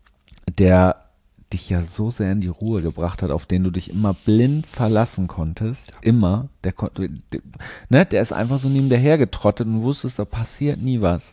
der dich ja so sehr in die Ruhe gebracht hat, auf den du dich immer blind verlassen konntest, immer, der, kon- der, ne, der ist einfach so neben dir hergetrottet und du wusstest, da passiert nie was.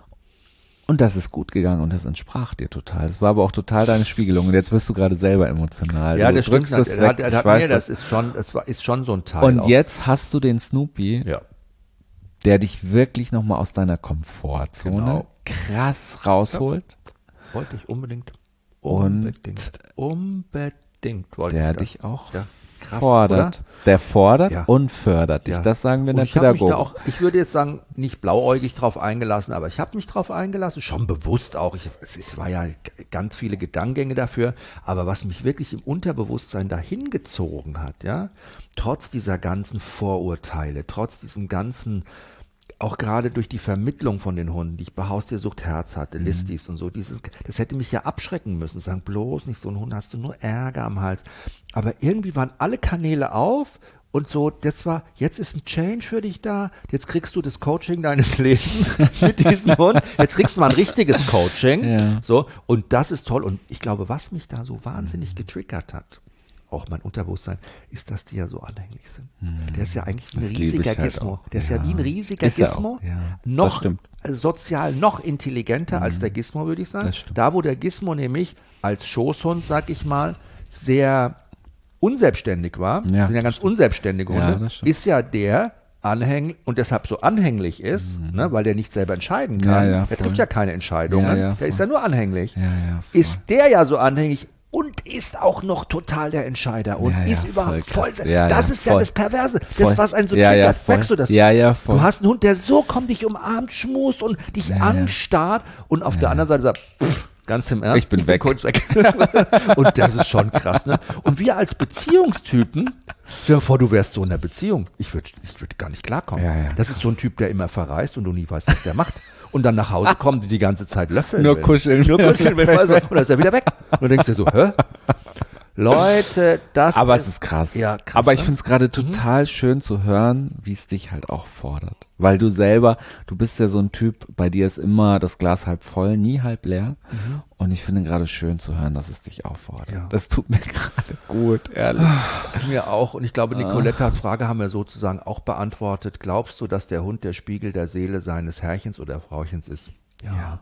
Und das ist gut gegangen und das entsprach dir total. Das war aber auch total deine Spiegelung und jetzt wirst du gerade selber emotional. ja, du das stimmt. drückst das Das weg, hat, hat, ich hat weiß mir, das das. ist schon, das war, ist schon so ein Teil. Und auch. jetzt hast du den Snoopy, Ja. der dich wirklich nochmal aus deiner Komfortzone Genau. krass rausholt. Wollte ich unbedingt. Und Unbedingt. Unbedingt wollte Der ich das. dich auch Ja. Krass, fordert. oder? Der fordert Ja. und fördert dich. Ja. Das sagen wir in Und der ich habe mich da Pädagogik. auch, ich würde jetzt sagen, nicht blauäugig drauf eingelassen, aber ich habe mich drauf eingelassen, schon bewusst auch. Ich, es ist, war ja g- ganz viele Gedankengänge dafür, aber was mich wirklich im Unterbewusstsein dahin gezogen hat, ja, trotz dieser ganzen Vorurteile, trotz diesem ganzen, auch gerade durch die Vermittlung von den Hunden, die ich bei Haustiersucht Herz hatte, Mhm. Listis und so, dieses, das hätte mich ja abschrecken müssen, sagen, bloß nicht so einen Hund, hast du nur Ärger am Hals. Aber irgendwie waren alle Kanäle auf und so, das war, jetzt ist ein Change für dich da, jetzt kriegst du das Coaching deines Lebens mit diesem Hund, jetzt kriegst du mal ein richtiges Coaching, Ja. so, und das ist toll. Und ich glaube, was mich da so wahnsinnig getriggert hat, auch mein Unterbewusstsein, ist, dass die ja so anhänglich sind. Der ist ja eigentlich ein Das liebe riesiger ich halt Gizmo. auch. Der ist ja, Ja. wie ein riesiger Ist er Gizmo. auch, ja. Das Noch stimmt. äh, sozial, noch intelligenter als der Gizmo, würde ich sagen. Das stimmt. Da, wo der Gizmo nämlich als Schoßhund, sag ich mal, sehr unselbstständig war, Ja, sind ja ganz unselbstständige Ja, Hunde, das stimmt. ist ja der anhänglich und deshalb so anhänglich ist, ne, weil der nicht selber entscheiden kann. Mhm. Ja, ja, der voll. trifft ja keine Entscheidungen. Ja, ja, der voll. ist ja nur anhänglich. Ja, ja, voll. ist der ja so anhängig und ist auch noch total der Entscheider und Ja, ja, ist überhaupt voll voll. krass. Ja, das ja, ist ja voll. das Perverse. Voll. Das, was einen so Ja, triggert. ja, voll. Merkst du das? Ja, ja, voll. Du hast einen Hund, der so kommt, dich umarmt, schmust und dich Ja, ja. anstarrt und auf der anderen Seite sagt, pff, ganz im Ernst, Ich bin weg. kurz weg. Und das ist schon krass, ne? Und wir als Beziehungstypen, stell dir vor, du wärst so in einer Beziehung. Ich würde ich würd gar nicht klarkommen. Ja, ja. Das ist so ein Typ, der immer verreist und du nie weißt, was der macht. Und dann nach Hause kommen die die ganze Zeit löffeln. Nur will. kuscheln. Nur kuscheln. will. Also, und dann ist er wieder weg. Und dann denkst du so, hä? Leute, das Aber ist, es ist krass. Ja, krass. Aber ich ne? finde es gerade total schön zu hören, wie es dich halt auch fordert. Weil du selber, du bist ja so ein Typ, bei dir ist immer das Glas halb voll, nie halb leer. Mhm. Und ich finde gerade schön zu hören, dass es dich auffordert. Ja. Das tut mir gerade gut, ehrlich. Mir auch. Und ich glaube, Nicolettas Frage haben wir sozusagen auch beantwortet. Glaubst du, dass der Hund der Spiegel der Seele seines Herrchens oder Frauchens ist? Ja. ja.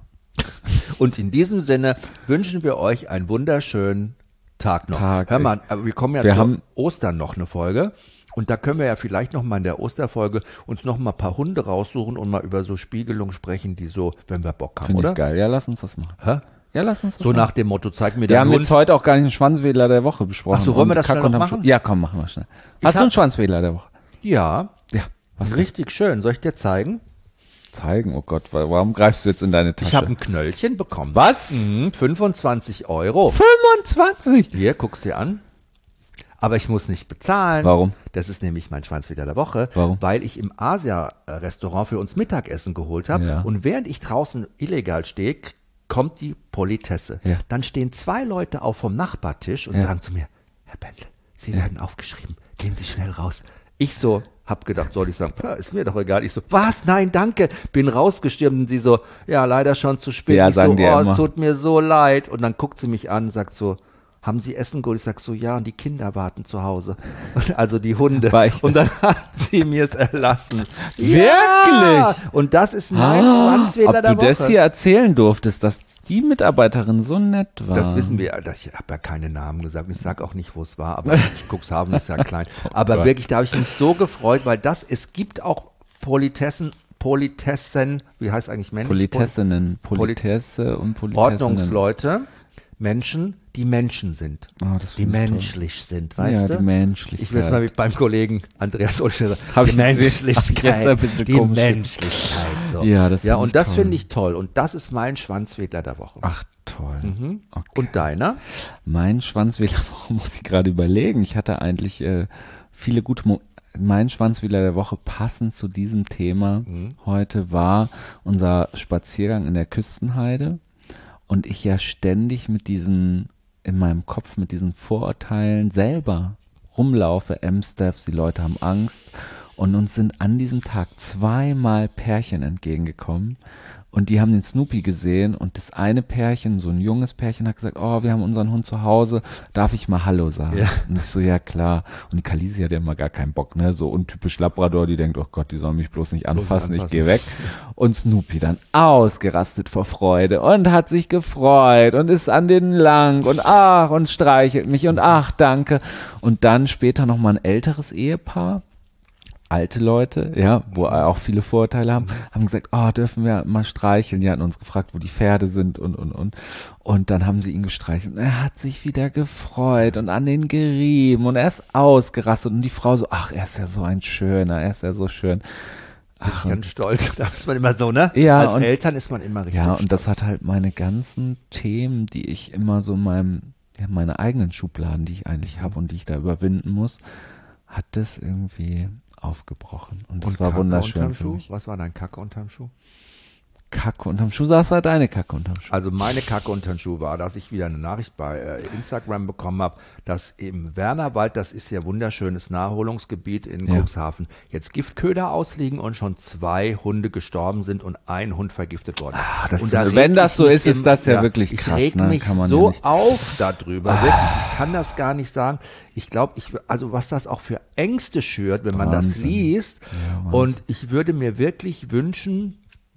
Und in diesem Sinne wünschen wir euch einen wunderschönen Tag noch. Tag, Hör mal, aber wir kommen ja wir zu haben Ostern noch eine Folge. Und da können wir ja vielleicht noch mal in der Osterfolge uns noch mal ein paar Hunde raussuchen und mal über so Spiegelungen sprechen, die so, wenn wir Bock haben, Finde oder? ich geil. Ja, lass uns das machen. Hä? Ja, lass uns das So machen. nach dem Motto, zeig mir Wir deinen haben Hund. jetzt heute auch gar nicht einen Schwanzwedler der Woche besprochen. Ach so, wollen wir Und das Kack schnell noch unterm machen? Schuh- Ja, komm, machen wir schnell. Hast hab- du einen Schwanzwedler der Woche? Ja, Ja. Was richtig schön. Soll ich dir zeigen? zeigen? Oh Gott, wa- warum greifst du jetzt in deine Tasche? Ich habe ein Knöllchen bekommen. Was? Mhm, fünfundzwanzig Euro. fünfundzwanzig? Hier, guck's dir an. Aber ich muss nicht bezahlen. Warum? Das ist nämlich mein Schwanzwedler der Woche. Warum? Weil ich im Asia-Restaurant für uns Mittagessen geholt habe. Ja. Und während ich draußen illegal stehe, kommt die Politesse. Ja. Dann stehen zwei Leute auf vom Nachbartisch und Ja. sagen zu mir, Herr Bendel, Sie Ja. werden aufgeschrieben. Gehen Sie schnell raus. Ich so, hab gedacht, soll ich sagen, "Ja, ist mir doch egal." Ich so, was? Nein, danke. Bin rausgestürmt und sie so, ja, leider schon zu spät. Ja, ich so, sagen oh, die immer. es tut mir so leid. Und dann guckt sie mich an und sagt so, haben Sie Essen geholt? Ich sag so, ja, und die Kinder warten zu Hause. Und also die Hunde. War ich Und dann hat sie mir es erlassen. Wirklich? Ja! Und das ist mein Schwanzwedler Ob der du Woche. das hier erzählen durftest, dass die Mitarbeiterin so nett war. Das wissen wir, das- ich habe ja keine Namen gesagt. Ich sage auch nicht, wo es war, aber Cuxhaven ist ja klein. Aber Gott. wirklich, da habe ich mich so gefreut, weil das, es gibt auch Politessen, Politessen, wie heißt eigentlich männlich? Politessinnen, Politesse und Politessinnen. Ordnungsleute, Menschen, die Menschen sind. Oh, das die finde ich toll. menschlich sind, weißt Ja, du? die Menschlichkeit. Ich will es mal mit beim Kollegen Andreas Olscher sagen. Hab die ich gesehen. Menschlichkeit. Jetzt ein bisschen die komisch. Menschlichkeit. So. Ja, das ja finde und ich das toll. finde ich toll. Und das ist mein Schwanzwedler der Woche. Ach, toll. Mhm. Okay. Und deiner? Mein Schwanzwedler, warum muss ich gerade überlegen? Ich hatte eigentlich äh, viele gute Mo Mein Schwanzwedler der Woche passend zu diesem Thema Mhm. heute war unser Spaziergang in der Küstenheide und ich ja ständig mit diesen, in meinem Kopf mit diesen Vorurteilen selber rumlaufe, M-Staffs, die Leute haben Angst und uns sind an diesem Tag zweimal Pärchen entgegengekommen. Und die haben den Snoopy gesehen und das eine Pärchen, so ein junges Pärchen, hat gesagt, oh, wir haben unseren Hund zu Hause, darf ich mal Hallo sagen? Ja. Und ich so, ja klar. Und die Kalisi hat ja immer gar keinen Bock, ne? So untypisch Labrador, die denkt, oh Gott, die sollen mich bloß nicht anfassen, ich anfassen. gehe weg. Und Snoopy dann ausgerastet vor Freude und hat sich gefreut und ist an den lang und ach und streichelt mich und ach, danke. Und dann später nochmal ein älteres Ehepaar, alte Leute, ja, wo auch viele Vorurteile haben, haben gesagt, oh, dürfen wir mal streicheln? Die hatten uns gefragt, wo die Pferde sind und, und, und. Und dann haben sie ihn gestreichelt. Und er hat sich wieder gefreut und an den gerieben und er ist ausgerastet. Und die Frau so, ach, er ist ja so ein Schöner, er ist ja so schön. Ach, ganz stolz. Da ist man immer so, ne? Ja, Als und- Eltern ist man immer richtig Ja, stolz. und das hat halt meine ganzen Themen, die ich immer so in meinem, ja, meine eigenen Schubladen, die ich eigentlich habe und die ich da überwinden muss, hat das irgendwie aufgebrochen. Und das Und war Kacke wunderschön unterm für Schuh? mich. Was war dein Kacke unterm Schuh? Kacke unterm Schuh, sagst du halt deine Kacke unterm Schuh. Also meine Kacke unterm Schuh war, dass ich wieder eine Nachricht bei äh, Instagram bekommen habe, dass im Wernerwald, das ist ja wunderschönes Naherholungsgebiet in Ja. Cuxhaven, jetzt Giftköder ausliegen und schon zwei Hunde gestorben sind und ein Hund vergiftet worden ist. Ah, das und ist- da reg wenn das ich so mich ist, ist das ja wirklich krass, Ich reg ne? mich Kann man ja so nicht- auf darüber, wirklich. Ich kann das gar nicht sagen. Ich glaube, ich, also was das auch für Ängste schürt, wenn man das Wahnsinn. liest. Ja, Wahnsinn. Und ich würde mir wirklich wünschen,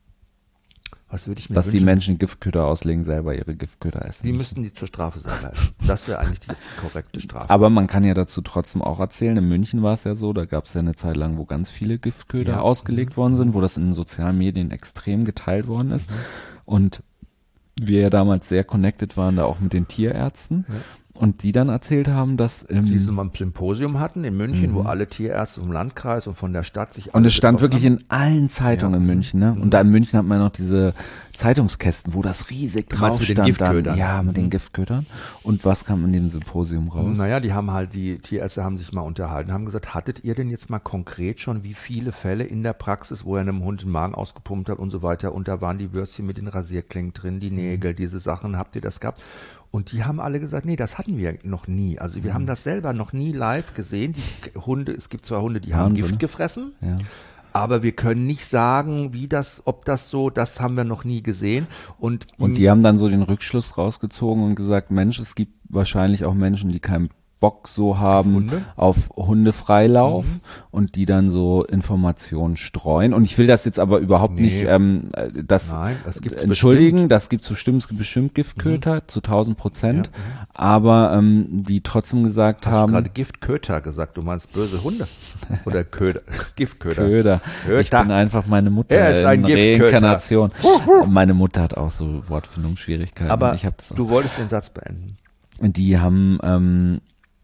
was würde ich mir Dass wünschen? die Menschen Giftköder auslegen, selber ihre Giftköder essen. Die müssten die zur Strafe selber essen. Das wäre eigentlich die korrekte Strafe. Aber man kann ja dazu trotzdem auch erzählen, in München war es ja so, da gab es ja eine Zeit lang, wo ganz viele Giftköder Ja. ausgelegt worden sind, wo das in den sozialen Medien extrem geteilt worden ist. Und wir ja damals sehr connected waren, da auch mit den Tierärzten. Und die dann erzählt haben, dass im die so mal ein Symposium hatten in München, wo alle Tierärzte vom Landkreis und von der Stadt sich Mhm. Und alle es stand getroffen wirklich haben. in allen Zeitungen Ja. in München, ne? Und da in München hat man noch diese, Zeitungskästen, wo das riesig Du drauf meinst mit den stand. Dann, Giftködern? ja, mit Mhm. den Giftködern. Und was kam in dem Symposium raus? Naja, die haben halt, die Tierärzte haben sich mal unterhalten, haben gesagt, hattet ihr denn jetzt mal konkret schon, wie viele Fälle in der Praxis, wo er einem Hund den Magen ausgepumpt hat und so weiter, und da waren die Würstchen mit den Rasierklingen drin, die Nägel, diese Sachen, habt ihr das gehabt? Und die haben alle gesagt, nee, das hatten wir noch nie. Also wir Mhm. haben das selber noch nie live gesehen. Die Hunde, es gibt zwar Hunde, die haben Wahnsinn. Gift gefressen, Ja. aber wir können nicht sagen, wie das, ob das so, das haben wir noch nie gesehen. Und, Und die haben dann so den Rückschluss rausgezogen und gesagt, Mensch, es gibt wahrscheinlich auch Menschen, die keinen Bock so haben Hunde? auf Hundefreilauf Mhm. und die dann so Informationen streuen. Und ich will das jetzt aber überhaupt Nee. nicht ähm, das Nein, das gibt's entschuldigen, bestimmt. das gibt es bestimmt, es gibt bestimmt Giftköter zu tausend Prozent, Ja, mhm. aber ähm, die trotzdem gesagt Hast du haben, gerade Giftköter gesagt? Du meinst böse Hunde? Oder Köder? Giftköder. Köder. Ich Köter. bin einfach meine Mutter Er ist ein in Giftköter. Reinkarnation. Meine Mutter hat auch so Wortfindungsschwierigkeiten. Aber ich hab das auch. du wolltest den Satz beenden. Die haben, ähm,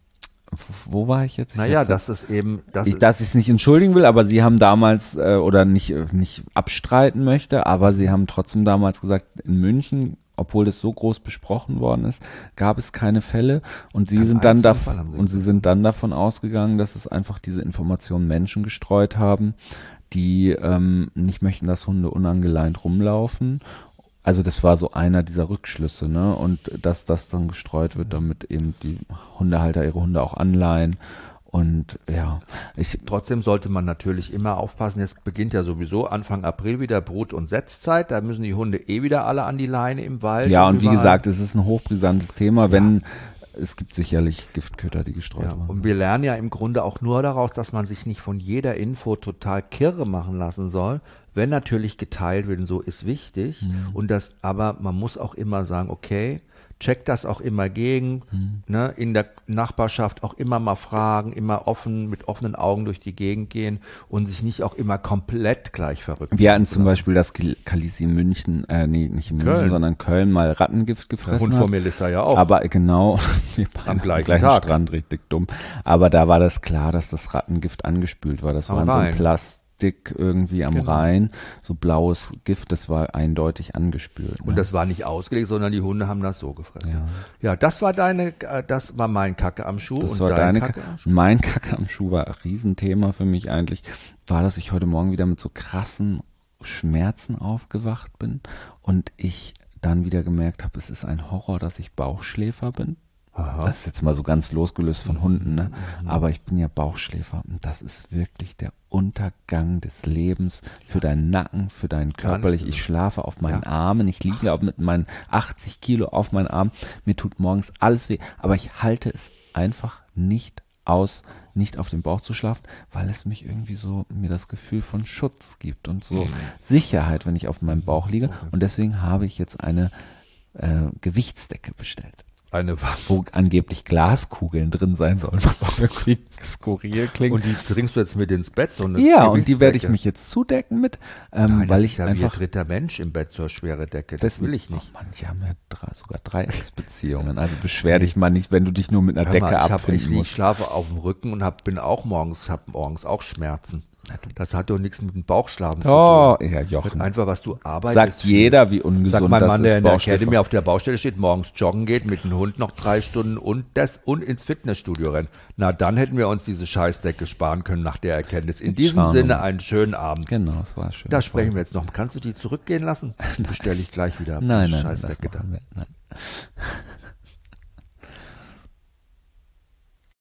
wo war ich jetzt? Ich Naja, hab's- das ist eben, das ich, ist, dass ich es nicht entschuldigen will, aber sie haben damals äh, oder nicht, äh, nicht abstreiten möchte, aber sie haben trotzdem damals gesagt, in München, obwohl das so groß besprochen worden ist, gab es keine Fälle und sie Keinen sind dann einzigen dav- Fall haben sie und sie sind dann davon ausgegangen, dass es einfach diese Informationen Menschen gestreut haben, die ähm, nicht möchten, dass Hunde unangeleint rumlaufen. Also das war so einer dieser Rückschlüsse, ne? Und dass das dann gestreut wird, damit eben die Hundehalter ihre Hunde auch anleihen. Und ja, ich trotzdem sollte man natürlich immer aufpassen. Jetzt beginnt ja sowieso Anfang April wieder Brut- und Setzzeit. Da müssen die Hunde eh wieder alle an die Leine im Wald. ja und wie überall. gesagt, es ist ein hochbrisantes Thema, wenn es gibt sicherlich Giftköter, die gestreut Ja, werden. und wir lernen ja im Grunde auch nur daraus, dass man sich nicht von jeder Info total kirre machen lassen soll. Wenn natürlich geteilt wird, und so ist wichtig. Mhm. Und das, aber man muss auch immer sagen, okay, check das auch immer gegen, Mhm. ne, in der Nachbarschaft auch immer mal fragen, immer offen, mit offenen Augen durch die Gegend gehen und sich nicht auch immer komplett gleich verrückt Wir hatten machen zu zum lassen. Beispiel, dass Kal- Kalisi in München, äh, nee, nicht in München, Köln. sondern Köln mal Rattengift Der gefressen Hund hat. von Melissa ja auch. Aber genau, wir beide Am gleichen Tag. Strand, richtig dumm. Aber da war das klar, dass das Rattengift angespült war. Das Am war in so ein Rhein. Plastik irgendwie am Genau. Rhein, so blaues Gift, das war eindeutig angespült. Und ne? das war nicht ausgelegt, sondern die Hunde haben das so gefressen. Ja. Ja, das war deine, äh, das war mein Kacke am Schuh. Das und war dein deine Kacke Kacke. am Schuh. Mein Kacke am Schuh war ein Riesenthema für mich eigentlich, war, dass ich heute Morgen wieder mit so krassen Schmerzen aufgewacht bin und ich dann wieder gemerkt habe, es ist ein Horror, dass ich Bauchschläfer bin. Aha. Das ist jetzt mal so ganz losgelöst von Hunden, ne? Aber ich bin ja Bauchschläfer und das ist wirklich der Untergang des Lebens für deinen Nacken, für deinen Körper. Ich, ich schlafe auf meinen Ja. Armen, ich liege auf mit meinen achtzig Kilo auf meinen Armen. Mir tut morgens alles weh, aber ich halte es einfach nicht aus, nicht auf dem Bauch zu schlafen, weil es mich irgendwie so, mir das Gefühl von Schutz gibt und so Sicherheit, wenn ich auf meinem Bauch liege. Und deswegen habe ich jetzt eine äh, Gewichtsdecke bestellt, Eine was? wo angeblich Glaskugeln drin sein sollen, was irgendwie skurril klingt. Und die bringst du jetzt mit ins Bett? So eine ja, und die werde ich Gewichtsdecke? mich jetzt zudecken mit, ähm, Nein, weil das ich ist ja einfach wie ein dritter Mensch im Bett, so eine schwere Decke. Das, will ich nicht. Oh Mann, die haben ja drei, sogar Dreiecksbeziehungen. Also beschwer dich mal nicht, wenn du dich nur mit einer Hör Decke mal, ich, hab, abfinden ich, ich musst. schlafe auf dem Rücken und hab, bin auch morgens, habe morgens auch Schmerzen. Das hat doch nichts mit dem Bauchschlafen Oh, zu tun. ja, Jochen. Einfach, was du arbeitest. Sagt jeder, wie ungesund Sagt mein das Mann, ist. der in der Bauchschläfer. Academy auf der Baustelle steht, morgens joggen geht, mit dem Hund noch drei Stunden und das und ins Fitnessstudio rennt. Na, dann hätten wir uns diese Scheißdecke sparen können nach der Erkenntnis. In diesem schauen wir Sinne mal. einen schönen Abend. Genau, das war schön. Da sprechen wir jetzt noch. Kannst du die zurückgehen lassen? Die bestelle ich gleich wieder ab. Nein, diese nein, nein, das Scheißdecke da. machen wir. Nein.